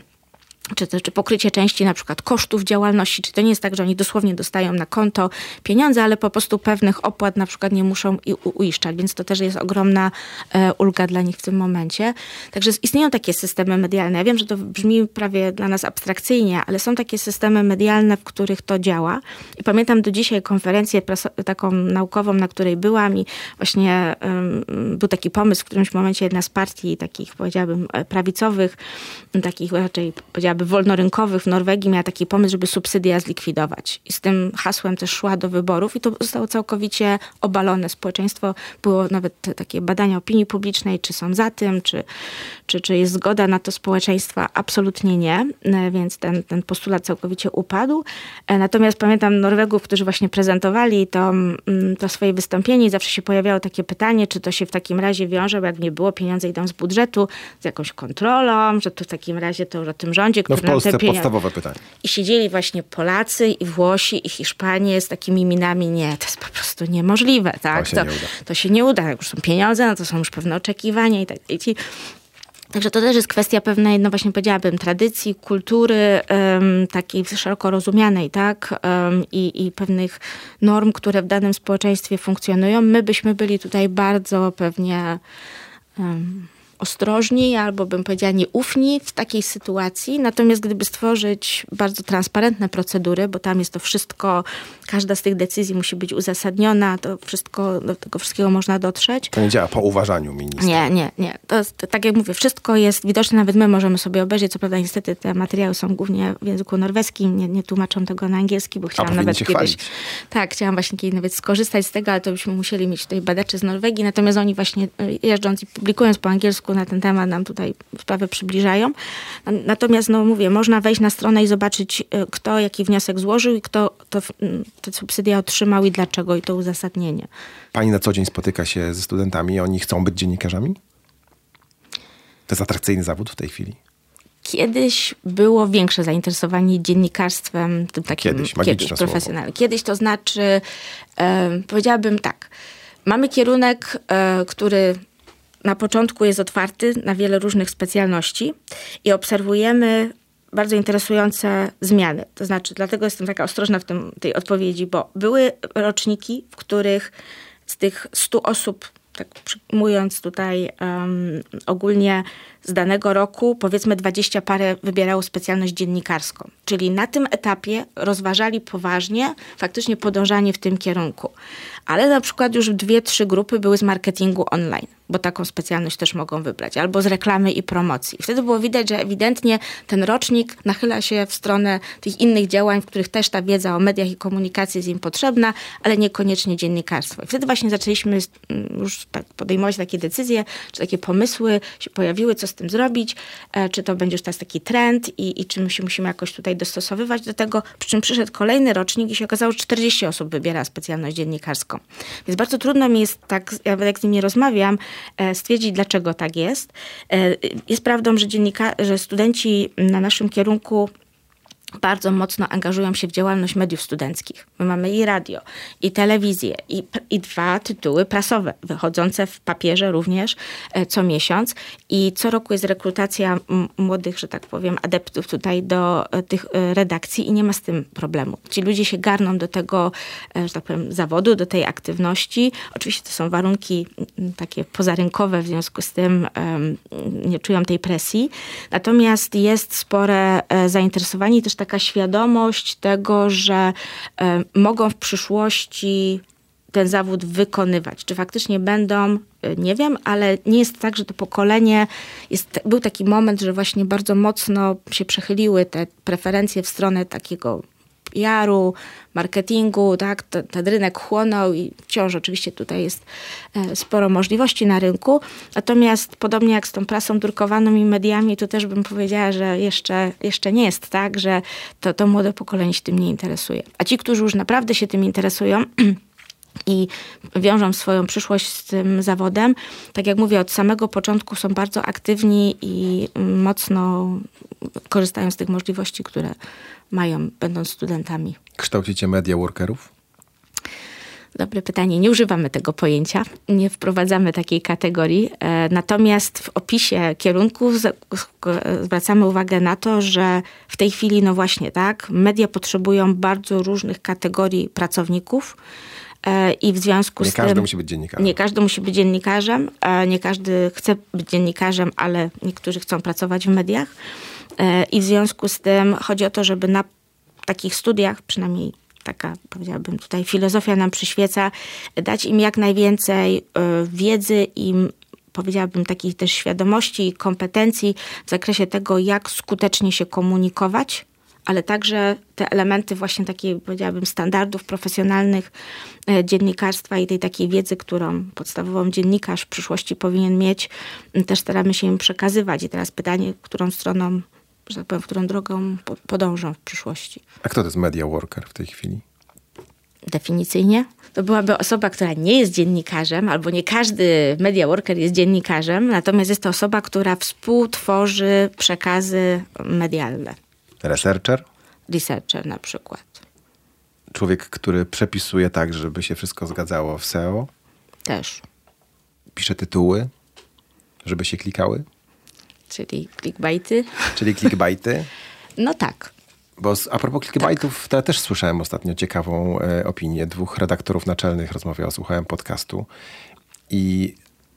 czy pokrycie części na przykład kosztów działalności, czy to nie jest tak, że oni dosłownie dostają na konto pieniądze, ale po prostu pewnych opłat na przykład nie muszą uiszczać, więc to też jest ogromna ulga dla nich w tym momencie. Także istnieją takie systemy medialne. Ja wiem, że to brzmi prawie dla nas abstrakcyjnie, ale są takie systemy medialne, w których to działa. I pamiętam do dzisiaj konferencję taką naukową, na której byłam i właśnie był taki pomysł w którymś momencie jedna z partii takich, powiedziałabym, prawicowych, takich raczej, powiedziałabym, wolnorynkowych w Norwegii miała taki pomysł, żeby subsydia zlikwidować. I z tym hasłem też szła do wyborów i to zostało całkowicie obalone. Społeczeństwo, było nawet takie badania opinii publicznej, czy są za tym, czy jest zgoda na to społeczeństwa. Absolutnie nie, więc ten postulat całkowicie upadł. Natomiast pamiętam Norwegów, którzy właśnie prezentowali to swoje wystąpienie i zawsze się pojawiało takie pytanie, czy to się w takim razie wiąże, bo jak nie było, pieniądze idą z budżetu, z jakąś kontrolą, że to w takim razie to już o tym rządzie, w Polsce podstawowe pytanie. I siedzieli właśnie Polacy i Włosi i Hiszpanie z takimi minami, nie, to jest po prostu niemożliwe, tak? To się nie uda. Jak już są pieniądze, no to są już pewne oczekiwania i tak. Także to też jest kwestia pewnej, no właśnie powiedziałabym, tradycji, kultury takiej szeroko rozumianej, tak? I pewnych norm, które w danym społeczeństwie funkcjonują. My byśmy byli tutaj bardzo pewnie ostrożni, albo bym powiedziała nieufni w takiej sytuacji. Natomiast gdyby stworzyć bardzo transparentne procedury, bo tam jest to wszystko, każda z tych decyzji musi być uzasadniona, to wszystko, do tego wszystkiego można dotrzeć. To nie działa po uważaniu ministra. Nie. To jest, tak jak mówię, wszystko jest widoczne, nawet my możemy sobie obejrzeć. Co prawda niestety te materiały są głównie w języku norweskim, nie tłumaczą tego na angielski, bo chciałam nawet kiedyś... Chwalić. Tak, chciałam właśnie kiedyś nawet skorzystać z tego, ale to byśmy musieli mieć tutaj badaczy z Norwegii, natomiast oni właśnie jeżdżąc i publikując po angielsku na ten temat nam tutaj sprawę przybliżają. Natomiast, no mówię, można wejść na stronę i zobaczyć, kto jaki wniosek złożył i kto te subsydia otrzymał i dlaczego, i to uzasadnienie. Pani na co dzień spotyka się ze studentami, oni chcą być dziennikarzami? To jest atrakcyjny zawód w tej chwili? Kiedyś było większe zainteresowanie dziennikarstwem, tym takim kiedyś profesjonalnym. Kiedyś to znaczy, powiedziałabym tak, mamy kierunek, który na początku jest otwarty na wiele różnych specjalności i obserwujemy bardzo interesujące zmiany. To znaczy, dlatego jestem taka ostrożna w tej odpowiedzi, bo były roczniki, w których z tych 100 osób, tak przyjmując tutaj ogólnie z danego roku, powiedzmy 20 parę wybierało specjalność dziennikarską. Czyli na tym etapie rozważali poważnie faktycznie podążanie w tym kierunku. Ale na przykład już 2-3 grupy były z marketingu online, bo taką specjalność też mogą wybrać, albo z reklamy i promocji. Wtedy było widać, że ewidentnie ten rocznik nachyla się w stronę tych innych działań, w których też ta wiedza o mediach i komunikacji jest im potrzebna, ale niekoniecznie dziennikarstwo. I wtedy właśnie zaczęliśmy już tak podejmować takie decyzje, czy takie pomysły się pojawiły, co z tym zrobić, czy to będzie już teraz taki trend i czy my się musimy jakoś tutaj dostosowywać do tego. Przy czym przyszedł kolejny rocznik i się okazało, że 40 osób wybiera specjalność dziennikarską. Więc bardzo trudno mi jest tak, jak z nimi rozmawiam, stwierdzić, dlaczego tak jest. Jest prawdą, że studenci na naszym kierunku bardzo mocno angażują się w działalność mediów studenckich. My mamy i radio, i telewizję, i 2 tytuły prasowe, wychodzące w papierze również co miesiąc. I co roku jest rekrutacja młodych, że tak powiem, adeptów tutaj do tych redakcji i nie ma z tym problemu. Ci ludzie się garną do tego, że tak powiem, zawodu, do tej aktywności. Oczywiście to są warunki takie pozarynkowe, w związku z tym nie czują tej presji. Natomiast jest spore zainteresowanie i też taka świadomość tego, że mogą w przyszłości ten zawód wykonywać. Czy faktycznie będą, nie wiem, ale nie jest tak, że to pokolenie był taki moment, że właśnie bardzo mocno się przechyliły te preferencje w stronę takiego PR-u, marketingu, tak, ten rynek chłonął i wciąż oczywiście tutaj jest sporo możliwości na rynku. Natomiast podobnie jak z tą prasą drukowaną i mediami, to też bym powiedziała, że jeszcze nie jest tak, że to młode pokolenie się tym nie interesuje. A ci, którzy już naprawdę się tym interesują i wiążą swoją przyszłość z tym zawodem, tak jak mówię, od samego początku są bardzo aktywni i mocno korzystają z tych możliwości, które mają, będąc studentami. Kształcicie media workerów? Dobre pytanie. Nie używamy tego pojęcia, nie wprowadzamy takiej kategorii. Natomiast w opisie kierunków zwracamy uwagę na to, że w tej chwili, no właśnie tak, media potrzebują bardzo różnych kategorii pracowników. I w związku z tym... Nie każdy musi być dziennikarzem. Nie każdy musi być dziennikarzem. Nie każdy chce być dziennikarzem, ale niektórzy chcą pracować w mediach. I w związku z tym chodzi o to, żeby na takich studiach, przynajmniej taka, powiedziałabym, tutaj filozofia nam przyświeca, dać im jak najwięcej wiedzy i powiedziałabym takiej też świadomości i kompetencji w zakresie tego, jak skutecznie się komunikować, ale także te elementy właśnie takiej, powiedziałabym, standardów profesjonalnych dziennikarstwa i tej takiej wiedzy, którą podstawową dziennikarz w przyszłości powinien mieć, też staramy się im przekazywać. I teraz pytanie, którą stroną, że tak powiem, którą drogą podążą w przyszłości. A kto to jest media worker w tej chwili? Definicyjnie to byłaby osoba, która nie jest dziennikarzem, albo nie każdy media worker jest dziennikarzem, natomiast jest to osoba, która współtworzy przekazy medialne. Researcher? Researcher na przykład. Człowiek, który przepisuje tak, żeby się wszystko zgadzało w SEO? Też. Pisze tytuły, żeby się klikały? Czyli clickbaity. Czyli clickbaity? No tak. Bo a propos clickbaitów, to ja też słyszałem ostatnio ciekawą opinię. 2 redaktorów naczelnych rozmawiało, słuchałem podcastu i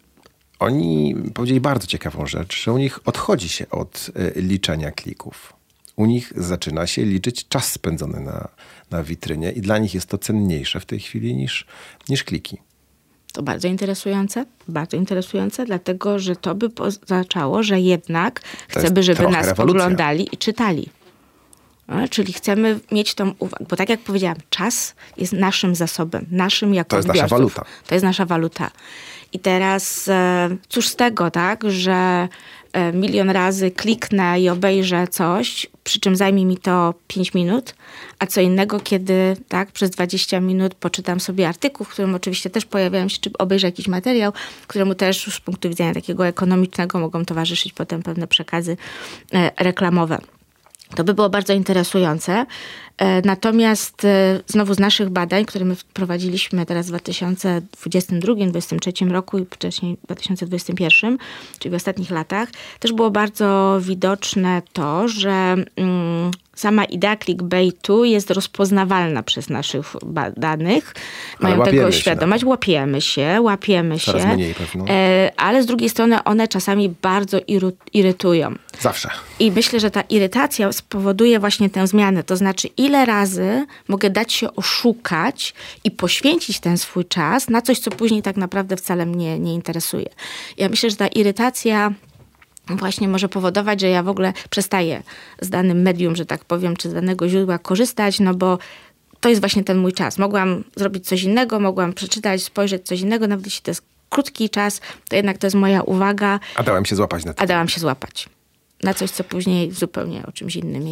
oni powiedzieli bardzo ciekawą rzecz, że u nich odchodzi się od liczenia klików. U nich zaczyna się liczyć czas spędzony na witrynie i dla nich jest to cenniejsze w tej chwili niż kliki. To bardzo interesujące, dlatego że to by oznaczało, że jednak chcemy, żeby nas oglądali i czytali. Czyli chcemy mieć tą uwagę, bo tak jak powiedziałam, czas jest naszym zasobem, naszym jako odbiorców. To jest nasza waluta. To jest nasza waluta. I teraz cóż z tego, tak, że 1 000 000 razy kliknę i obejrzę coś, przy czym zajmie mi to 5 minut, a co innego, kiedy tak przez 20 minut poczytam sobie artykuł, w którym oczywiście też pojawiają się, czy obejrzę jakiś materiał, któremu też z punktu widzenia takiego ekonomicznego mogą towarzyszyć potem pewne przekazy reklamowe. To by było bardzo interesujące. Natomiast znowu z naszych badań, które my prowadziliśmy teraz w 2022, 2023 roku i wcześniej w 2021, czyli w ostatnich latach, też było bardzo widoczne to, że sama idea clickbaitu jest rozpoznawalna przez naszych badanych. Mają tego świadomość. Łapiemy się. Coraz mniej pewno. Ale z drugiej strony one czasami bardzo irytują. Zawsze. I myślę, że ta irytacja spowoduje właśnie tę zmianę. To znaczy, ile razy mogę dać się oszukać i poświęcić ten swój czas na coś, co później tak naprawdę wcale mnie nie interesuje. Ja myślę, że ta irytacja właśnie może powodować, że ja w ogóle przestaję z danym medium, że tak powiem, czy z danego źródła korzystać, no bo to jest właśnie ten mój czas. Mogłam zrobić coś innego, mogłam przeczytać, spojrzeć coś innego, nawet jeśli to jest krótki czas, to jednak to jest moja uwaga. A dałem się złapać na to. Na coś, co później zupełnie o czymś innym jest.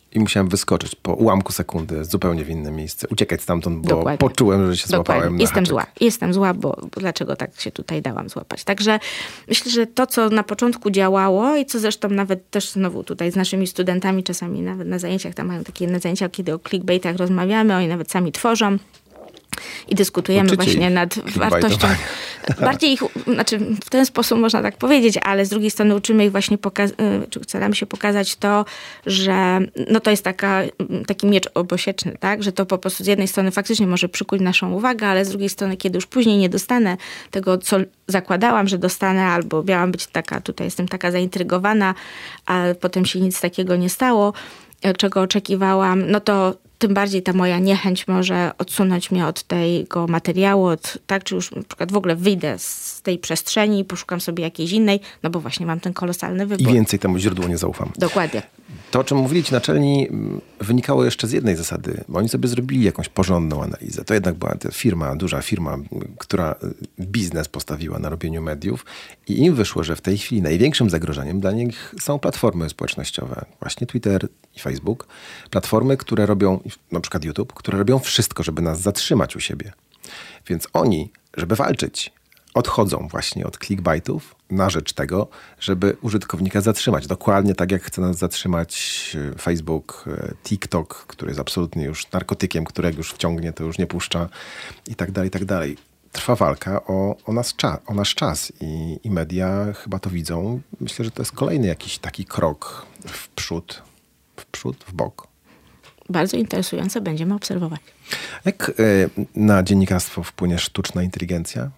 i musiałem wyskoczyć po ułamku sekundy zupełnie w inne miejsce, uciekać stamtąd, bo Dokładnie. poczułem, że się złapałem na Jestem haczyk. zła. Jestem zła, bo dlaczego tak się tutaj dałam złapać. Także myślę, że to, co na początku działało i co zresztą nawet też znowu tutaj z naszymi studentami czasami nawet na zajęciach, tam mają takie jedne zajęcia, kiedy o clickbaitach rozmawiamy, oni nawet sami tworzą. I dyskutujemy Uczycie właśnie ich nad wartością. Bardziej ich, znaczy w ten sposób można tak powiedzieć, ale z drugiej strony uczymy ich właśnie, staramy się pokazać to, że no to jest taki miecz obosieczny, tak? Że to po prostu z jednej strony faktycznie może przykuć naszą uwagę, ale z drugiej strony, kiedy już później nie dostanę tego, co zakładałam, że dostanę, albo miałam być taka, tutaj jestem taka zaintrygowana, a potem się nic takiego nie stało, czego oczekiwałam, no to tym bardziej ta moja niechęć może odsunąć mnie od tego materiału, czy już na przykład w ogóle wyjdę z tej przestrzeni, poszukam sobie jakiejś innej, no bo właśnie mam ten kolosalny wybór. I więcej temu źródłu nie zaufam. Dokładnie. To, o czym mówili ci naczelni, wynikało jeszcze z jednej zasady, bo oni sobie zrobili jakąś porządną analizę. To jednak była ta firma, duża firma, która biznes postawiła na robieniu mediów i im wyszło, że w tej chwili największym zagrożeniem dla nich są platformy społecznościowe. Właśnie Twitter i Facebook. Platformy, które robią, na przykład YouTube, które robią wszystko, żeby nas zatrzymać u siebie. Więc oni, żeby walczyć, odchodzą właśnie od clickbaitów na rzecz tego, żeby użytkownika zatrzymać. Dokładnie tak, jak chce nas zatrzymać Facebook, TikTok, który jest absolutnie już narkotykiem, którego już wciągnie, to już nie puszcza i tak dalej, i tak dalej. Trwa walka o nasz czas i media chyba to widzą. Myślę, że to jest kolejny jakiś taki krok w przód, w bok. Bardzo interesujące, będziemy obserwować. Jak na dziennikarstwo wpłynie sztuczna inteligencja?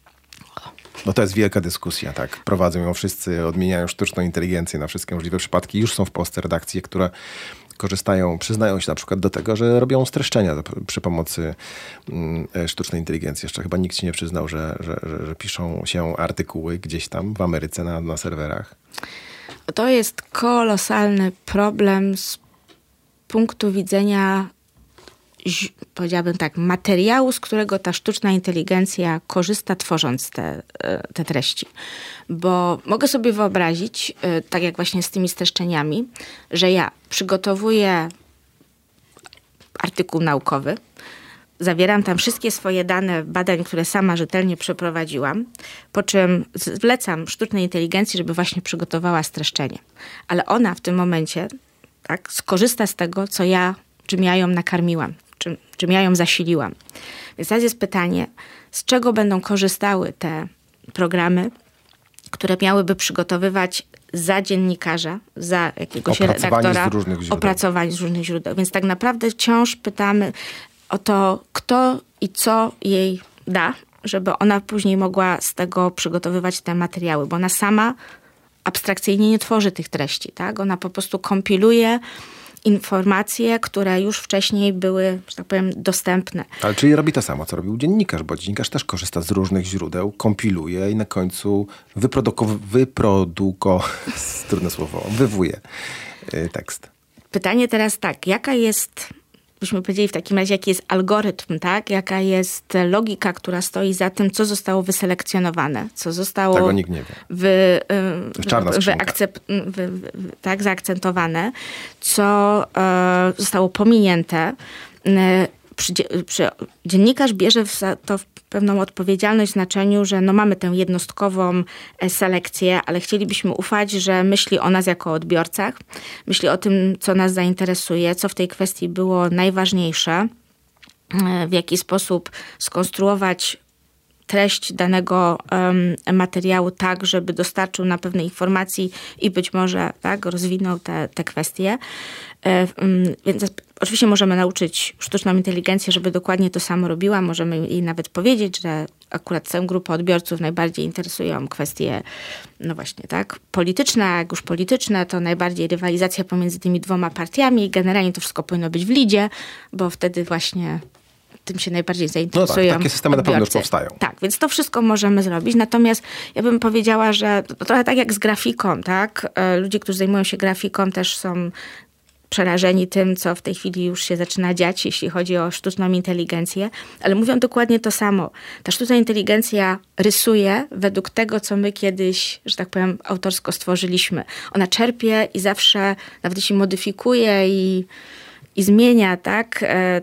No to jest wielka dyskusja, tak. Prowadzą ją wszyscy, odmieniają sztuczną inteligencję na wszystkie możliwe przypadki. Już są w Polsce redakcje, które korzystają, przyznają się na przykład do tego, że robią streszczenia przy pomocy sztucznej inteligencji. Jeszcze chyba nikt się nie przyznał, że piszą się artykuły gdzieś tam w Ameryce na serwerach. To jest kolosalny problem z punktu widzenia, powiedziałabym tak, materiału, z którego ta sztuczna inteligencja korzysta, tworząc te treści. Bo mogę sobie wyobrazić, tak jak właśnie z tymi streszczeniami, że ja przygotowuję artykuł naukowy, zawieram tam wszystkie swoje dane badań, które sama rzetelnie przeprowadziłam, po czym zlecam sztucznej inteligencji, żeby właśnie przygotowała streszczenie. Ale ona w tym momencie tak, skorzysta z tego, czym ja ją nakarmiłam, czym ja ją zasiliłam. Więc teraz jest pytanie, z czego będą korzystały te programy, które miałyby przygotowywać za dziennikarza, za jakiegoś redaktora opracowanie z różnych źródeł. Więc tak naprawdę wciąż pytamy o to, kto i co jej da, żeby ona później mogła z tego przygotowywać te materiały, bo ona sama abstrakcyjnie nie tworzy tych treści, tak? Ona po prostu kompiluje informacje, które już wcześniej były, że tak powiem, dostępne. Ale czyli robi to samo, co robił dziennikarz, bo dziennikarz też korzysta z różnych źródeł, kompiluje i na końcu trudne słowo, wywuje tekst. Pytanie teraz tak, jaka jest, byśmy powiedzieli w takim razie, jaki jest algorytm, tak? Jaka jest logika, która stoi za tym, co zostało wyselekcjonowane, co zostało tego nikt nie wie. Zaakcentowane, co zostało pominięte. Dziennikarz bierze to w pewną odpowiedzialność w znaczeniu, że no mamy tę jednostkową selekcję, ale chcielibyśmy ufać, że myśli o nas jako odbiorcach, myśli o tym, co nas zainteresuje, co w tej kwestii było najważniejsze, w jaki sposób skonstruować treść danego materiału tak, żeby dostarczył na pewne informacji i być może tak, rozwinął te kwestie. Więc oczywiście możemy nauczyć sztuczną inteligencję, żeby dokładnie to samo robiła. Możemy jej nawet powiedzieć, że akurat tę grupę odbiorców najbardziej interesują kwestie, no właśnie, tak, polityczne, a jak już polityczne, to najbardziej rywalizacja pomiędzy tymi dwoma partiami. Generalnie to wszystko powinno być w lidzie, bo wtedy właśnie tym się najbardziej zainteresują. No tak, takie systemy odbiorcy. Na pewno już powstają. Tak, więc to wszystko możemy zrobić. Natomiast ja bym powiedziała, że to trochę tak jak z grafiką, tak? Ludzie, którzy zajmują się grafiką, też są przerażeni tym, co w tej chwili już się zaczyna dziać, jeśli chodzi o sztuczną inteligencję, ale mówią dokładnie to samo. Ta sztuczna inteligencja rysuje według tego, co my kiedyś, że tak powiem, autorsko stworzyliśmy. Ona czerpie i zawsze, nawet jeśli modyfikuje i zmienia tak,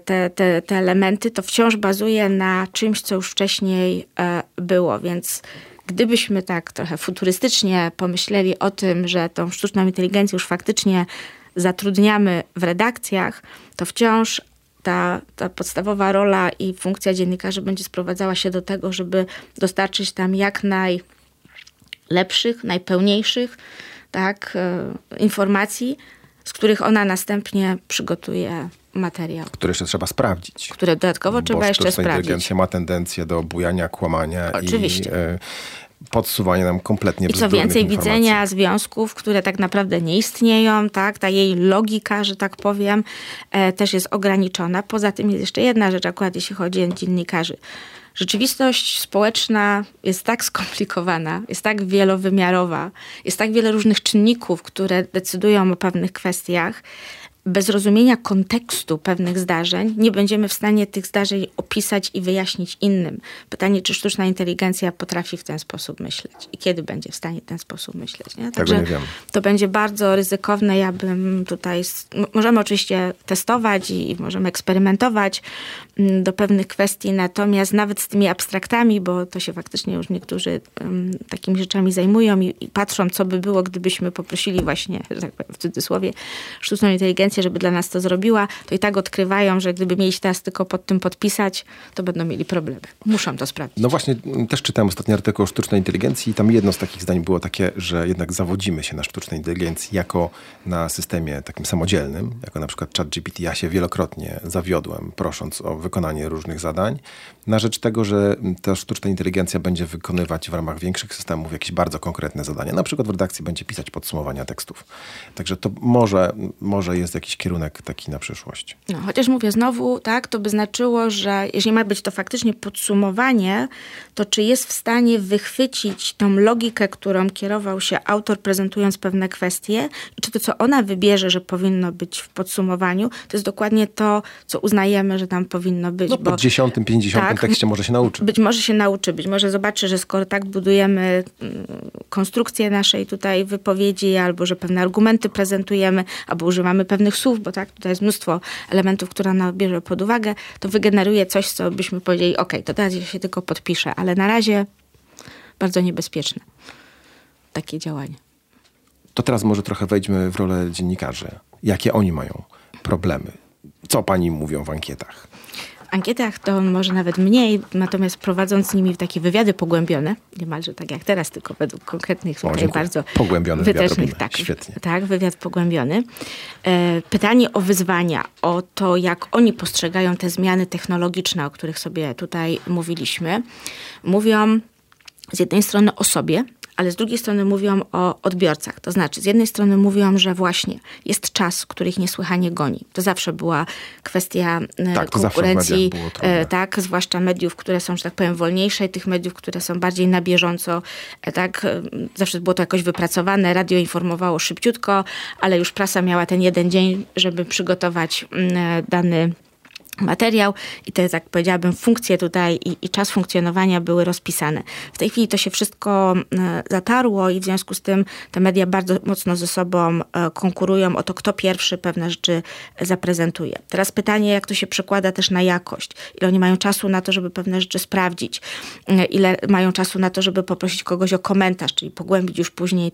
te elementy, to wciąż bazuje na czymś, co już wcześniej było, więc gdybyśmy tak trochę futurystycznie pomyśleli o tym, że tą sztuczną inteligencję już faktycznie zatrudniamy w redakcjach, to wciąż ta podstawowa rola i funkcja dziennikarzy będzie sprowadzała się do tego, żeby dostarczyć tam jak najlepszych, najpełniejszych tak, informacji, z których ona następnie przygotuje materiał. Które jeszcze trzeba sprawdzić. Które dodatkowo trzeba jeszcze sprawdzić. Bo inteligencja ma tendencję do bujania, kłamania oczywiście. I podsuwania nam kompletnie bzdurnych informacji. I co więcej, widzenia związków, które tak naprawdę nie istnieją, tak? Ta jej logika, że tak powiem, też jest ograniczona. Poza tym jest jeszcze jedna rzecz, akurat jeśli chodzi o dziennikarzy. Rzeczywistość społeczna jest tak skomplikowana, jest tak wielowymiarowa, jest tak wiele różnych czynników, które decydują o pewnych kwestiach. Bez rozumienia kontekstu pewnych zdarzeń nie będziemy w stanie tych zdarzeń opisać i wyjaśnić innym. Pytanie, czy sztuczna inteligencja potrafi w ten sposób myśleć i kiedy będzie w stanie w ten sposób myśleć. Nie? Także nie wiem. To będzie bardzo ryzykowne. Ja bym tutaj... Możemy oczywiście testować i możemy eksperymentować do pewnych kwestii, natomiast nawet z tymi abstraktami, bo to się faktycznie już niektórzy takimi rzeczami zajmują i patrzą, co by było, gdybyśmy poprosili właśnie, że tak powiem, w cudzysłowie, sztuczną inteligencję, żeby dla nas to zrobiła, to i tak odkrywają, że gdyby mieli się teraz tylko pod tym podpisać, to będą mieli problemy. Muszą to sprawdzić. No właśnie, też czytałem ostatni artykuł o sztucznej inteligencji i tam jedno z takich zdań było takie, że jednak zawodzimy się na sztucznej inteligencji jako na systemie takim samodzielnym, jako na przykład ChatGPT. Ja się wielokrotnie zawiodłem, prosząc o wykonanie różnych zadań, na rzecz tego, że ta sztuczna inteligencja będzie wykonywać w ramach większych systemów jakieś bardzo konkretne zadania. Na przykład w redakcji będzie pisać podsumowania tekstów. Także to może jest jakiś kierunek taki na przyszłość. No, chociaż mówię znowu, tak, to by znaczyło, że jeżeli ma być to faktycznie podsumowanie, to czy jest w stanie wychwycić tą logikę, którą kierował się autor, prezentując pewne kwestie, czy to, co ona wybierze, że powinno być w podsumowaniu, to jest dokładnie to, co uznajemy, że tam powinno być. No po 10, 50 tak, tekście może się nauczy. Być może się nauczy, być może zobaczy, że skoro tak budujemy konstrukcję naszej tutaj wypowiedzi, albo że pewne argumenty prezentujemy, albo używamy pewnych słów, bo tak, tutaj jest mnóstwo elementów, które ona bierze pod uwagę, to wygeneruje coś, co byśmy powiedzieli, to teraz ja się tylko podpiszę, ale na razie bardzo niebezpieczne takie działanie. To teraz może trochę wejdźmy w rolę dziennikarzy. Jakie oni mają problemy? Co pani mówią w ankietach? W ankietach to może nawet mniej, natomiast prowadząc z nimi takie wywiady pogłębione, niemalże tak jak teraz, tylko według konkretnych tutaj bardzo pogłębiony wytycznych. Tak, świetnie. Tak, wywiad pogłębiony. Pytanie o wyzwania, o to, jak oni postrzegają te zmiany technologiczne, o których sobie tutaj mówiliśmy. Mówią z jednej strony o sobie, ale z drugiej strony mówią o odbiorcach. To znaczy, z jednej strony mówią, że właśnie jest czas, który ich niesłychanie goni. To zawsze była kwestia konkurencji, tak, zwłaszcza mediów, które są, że tak powiem, wolniejsze i tych mediów, które są bardziej na bieżąco. Tak, zawsze było to jakoś wypracowane, radio informowało szybciutko, ale już prasa miała ten jeden dzień, żeby przygotować dany materiał i te, jak powiedziałabym, funkcje tutaj i czas funkcjonowania były rozpisane. W tej chwili to się wszystko zatarło i w związku z tym te media bardzo mocno ze sobą konkurują o to, kto pierwszy pewne rzeczy zaprezentuje. Teraz pytanie, jak to się przekłada też na jakość. Ile oni mają czasu na to, żeby pewne rzeczy sprawdzić. Ile mają czasu na to, żeby poprosić kogoś o komentarz, czyli pogłębić już później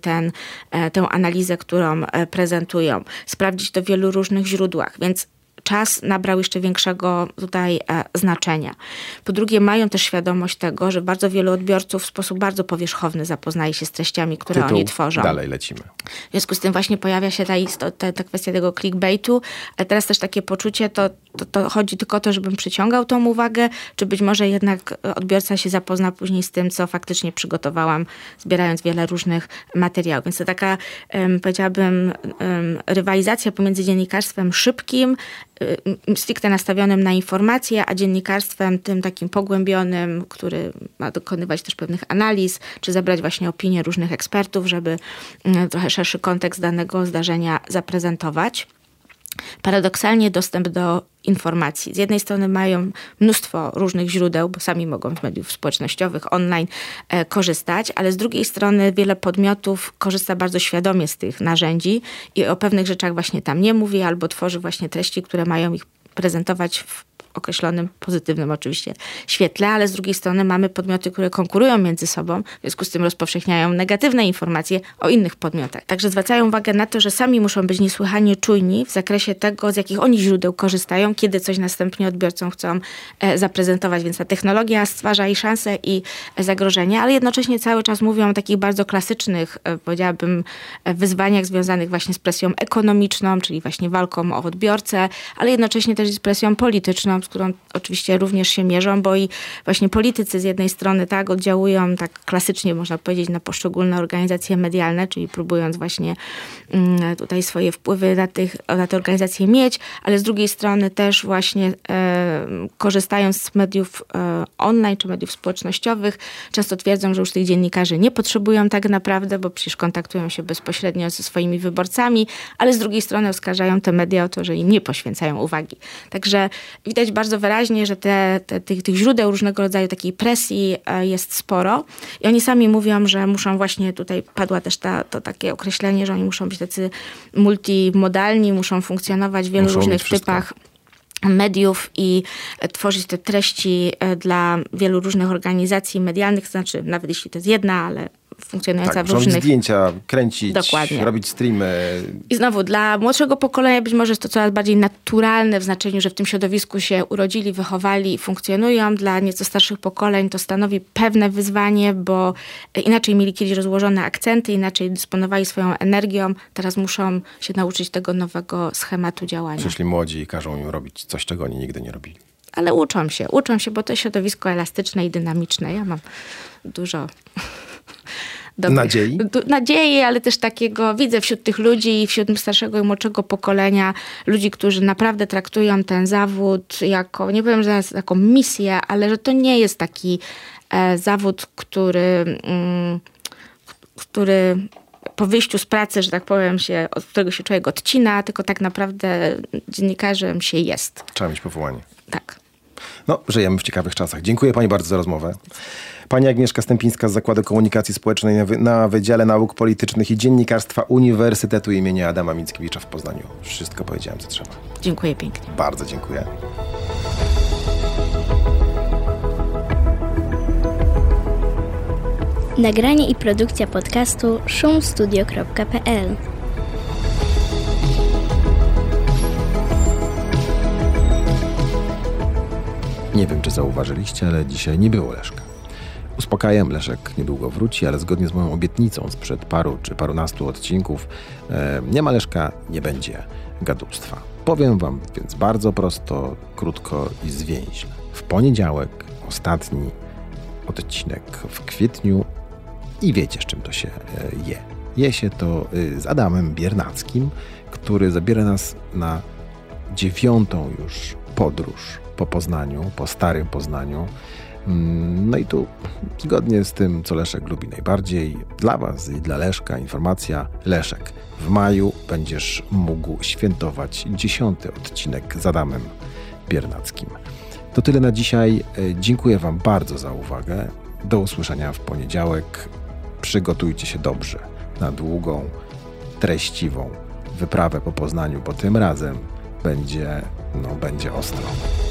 tę analizę, którą prezentują. Sprawdzić to w wielu różnych źródłach, więc czas nabrał jeszcze większego tutaj znaczenia. Po drugie, mają też świadomość tego, że bardzo wielu odbiorców w sposób bardzo powierzchowny zapoznaje się z treściami, które oni tworzą. Dalej lecimy. W związku z tym właśnie pojawia się ta kwestia tego clickbaitu, ale teraz też takie poczucie, to chodzi tylko o to, żebym przyciągał tą uwagę, czy być może jednak odbiorca się zapozna później z tym, co faktycznie przygotowałam, zbierając wiele różnych materiałów. Więc to taka, powiedziałabym, rywalizacja pomiędzy dziennikarstwem szybkim, stricte nastawionym na informacje, a dziennikarstwem tym takim pogłębionym, który ma dokonywać też pewnych analiz, czy zebrać właśnie opinie różnych ekspertów, żeby trochę szerszy kontekst danego zdarzenia zaprezentować. paradoksalnie dostęp do informacji. Z jednej strony mają mnóstwo różnych źródeł, bo sami mogą z mediów społecznościowych, online korzystać, ale z drugiej strony wiele podmiotów korzysta bardzo świadomie z tych narzędzi i o pewnych rzeczach właśnie tam nie mówi, albo tworzy właśnie treści, które mają ich prezentować w określonym, pozytywnym oczywiście świetle, ale z drugiej strony mamy podmioty, które konkurują między sobą, w związku z tym rozpowszechniają negatywne informacje o innych podmiotach. Także zwracają uwagę na to, że sami muszą być niesłychanie czujni w zakresie tego, z jakich oni źródeł korzystają, kiedy coś następnie odbiorcom chcą zaprezentować. Więc ta technologia stwarza i szanse, i zagrożenia, ale jednocześnie cały czas mówią o takich bardzo klasycznych, powiedziałabym, wyzwaniach związanych właśnie z presją ekonomiczną, czyli właśnie walką o odbiorcę, ale jednocześnie też z presją polityczną, z którą oczywiście również się mierzą, bo i właśnie politycy z jednej strony tak oddziałują tak klasycznie, można powiedzieć, na poszczególne organizacje medialne, czyli próbując właśnie tutaj swoje wpływy na te organizacje mieć, ale z drugiej strony też właśnie korzystając z mediów online czy mediów społecznościowych, często twierdzą, że już tych dziennikarzy nie potrzebują tak naprawdę, bo przecież kontaktują się bezpośrednio ze swoimi wyborcami, ale z drugiej strony oskarżają te media o to, że im nie poświęcają uwagi. Także widać bardzo wyraźnie, że tych źródeł różnego rodzaju takiej presji jest sporo i oni sami mówią, że muszą właśnie, tutaj padła też to takie określenie, że oni muszą być tacy multimodalni, muszą funkcjonować w wielu różnych typach mediów i tworzyć te treści dla wielu różnych organizacji medialnych, to znaczy nawet jeśli to jest jedna, ale funkcjonująca w różnych... zdjęcia, kręcić, dokładnie, robić streamy. I znowu, dla młodszego pokolenia być może jest to coraz bardziej naturalne w znaczeniu, że w tym środowisku się urodzili, wychowali i funkcjonują. Dla nieco starszych pokoleń to stanowi pewne wyzwanie, bo inaczej mieli kiedyś rozłożone akcenty, inaczej dysponowali swoją energią. Teraz muszą się nauczyć tego nowego schematu działania. Przyszli młodzi i każą im robić coś, czego oni nigdy nie robili. Ale uczą się, bo to jest środowisko elastyczne i dynamiczne. Ja mam dużo... nadziei, ale też takiego widzę wśród tych ludzi, wśród starszego i młodszego pokolenia, ludzi, którzy naprawdę traktują ten zawód jako, nie powiem, że jako misję, ale że to nie jest taki zawód, który po wyjściu z pracy, że tak powiem, od którego się człowiek odcina, tylko tak naprawdę dziennikarzem się jest. Trzeba mieć powołanie. Tak. No, żyjemy w ciekawych czasach. Dziękuję pani bardzo za rozmowę. Pani Agnieszka Stępińska z Zakładu Komunikacji Społecznej na Wydziale Nauk Politycznych i Dziennikarstwa Uniwersytetu im. Adama Mickiewicza w Poznaniu. Wszystko powiedziałem, co trzeba. Dziękuję pięknie. Bardzo dziękuję. Nagranie i produkcja podcastu szumstudio.pl. Nie wiem, czy zauważyliście, ale dzisiaj nie było Leszka. Uspokajam, Leszek niedługo wróci, ale zgodnie z moją obietnicą sprzed paru czy parunastu odcinków nie ma Leszka, nie będzie gadulstwa. Powiem wam więc bardzo prosto, krótko i zwięźle. W poniedziałek ostatni odcinek w kwietniu i wiecie, z czym to się je. Je się to z Adamem Biernackim, który zabiera nas na 9. już podróż po Poznaniu, po starym Poznaniu. No i tu zgodnie z tym, co Leszek lubi najbardziej, dla was i dla Leszka informacja: Leszek, w maju będziesz mógł świętować 10. odcinek z Adamem Biernackim. To tyle na dzisiaj. Dziękuję wam bardzo za uwagę. Do usłyszenia w poniedziałek. Przygotujcie się dobrze na długą, treściwą wyprawę po Poznaniu, bo tym razem będzie ostro.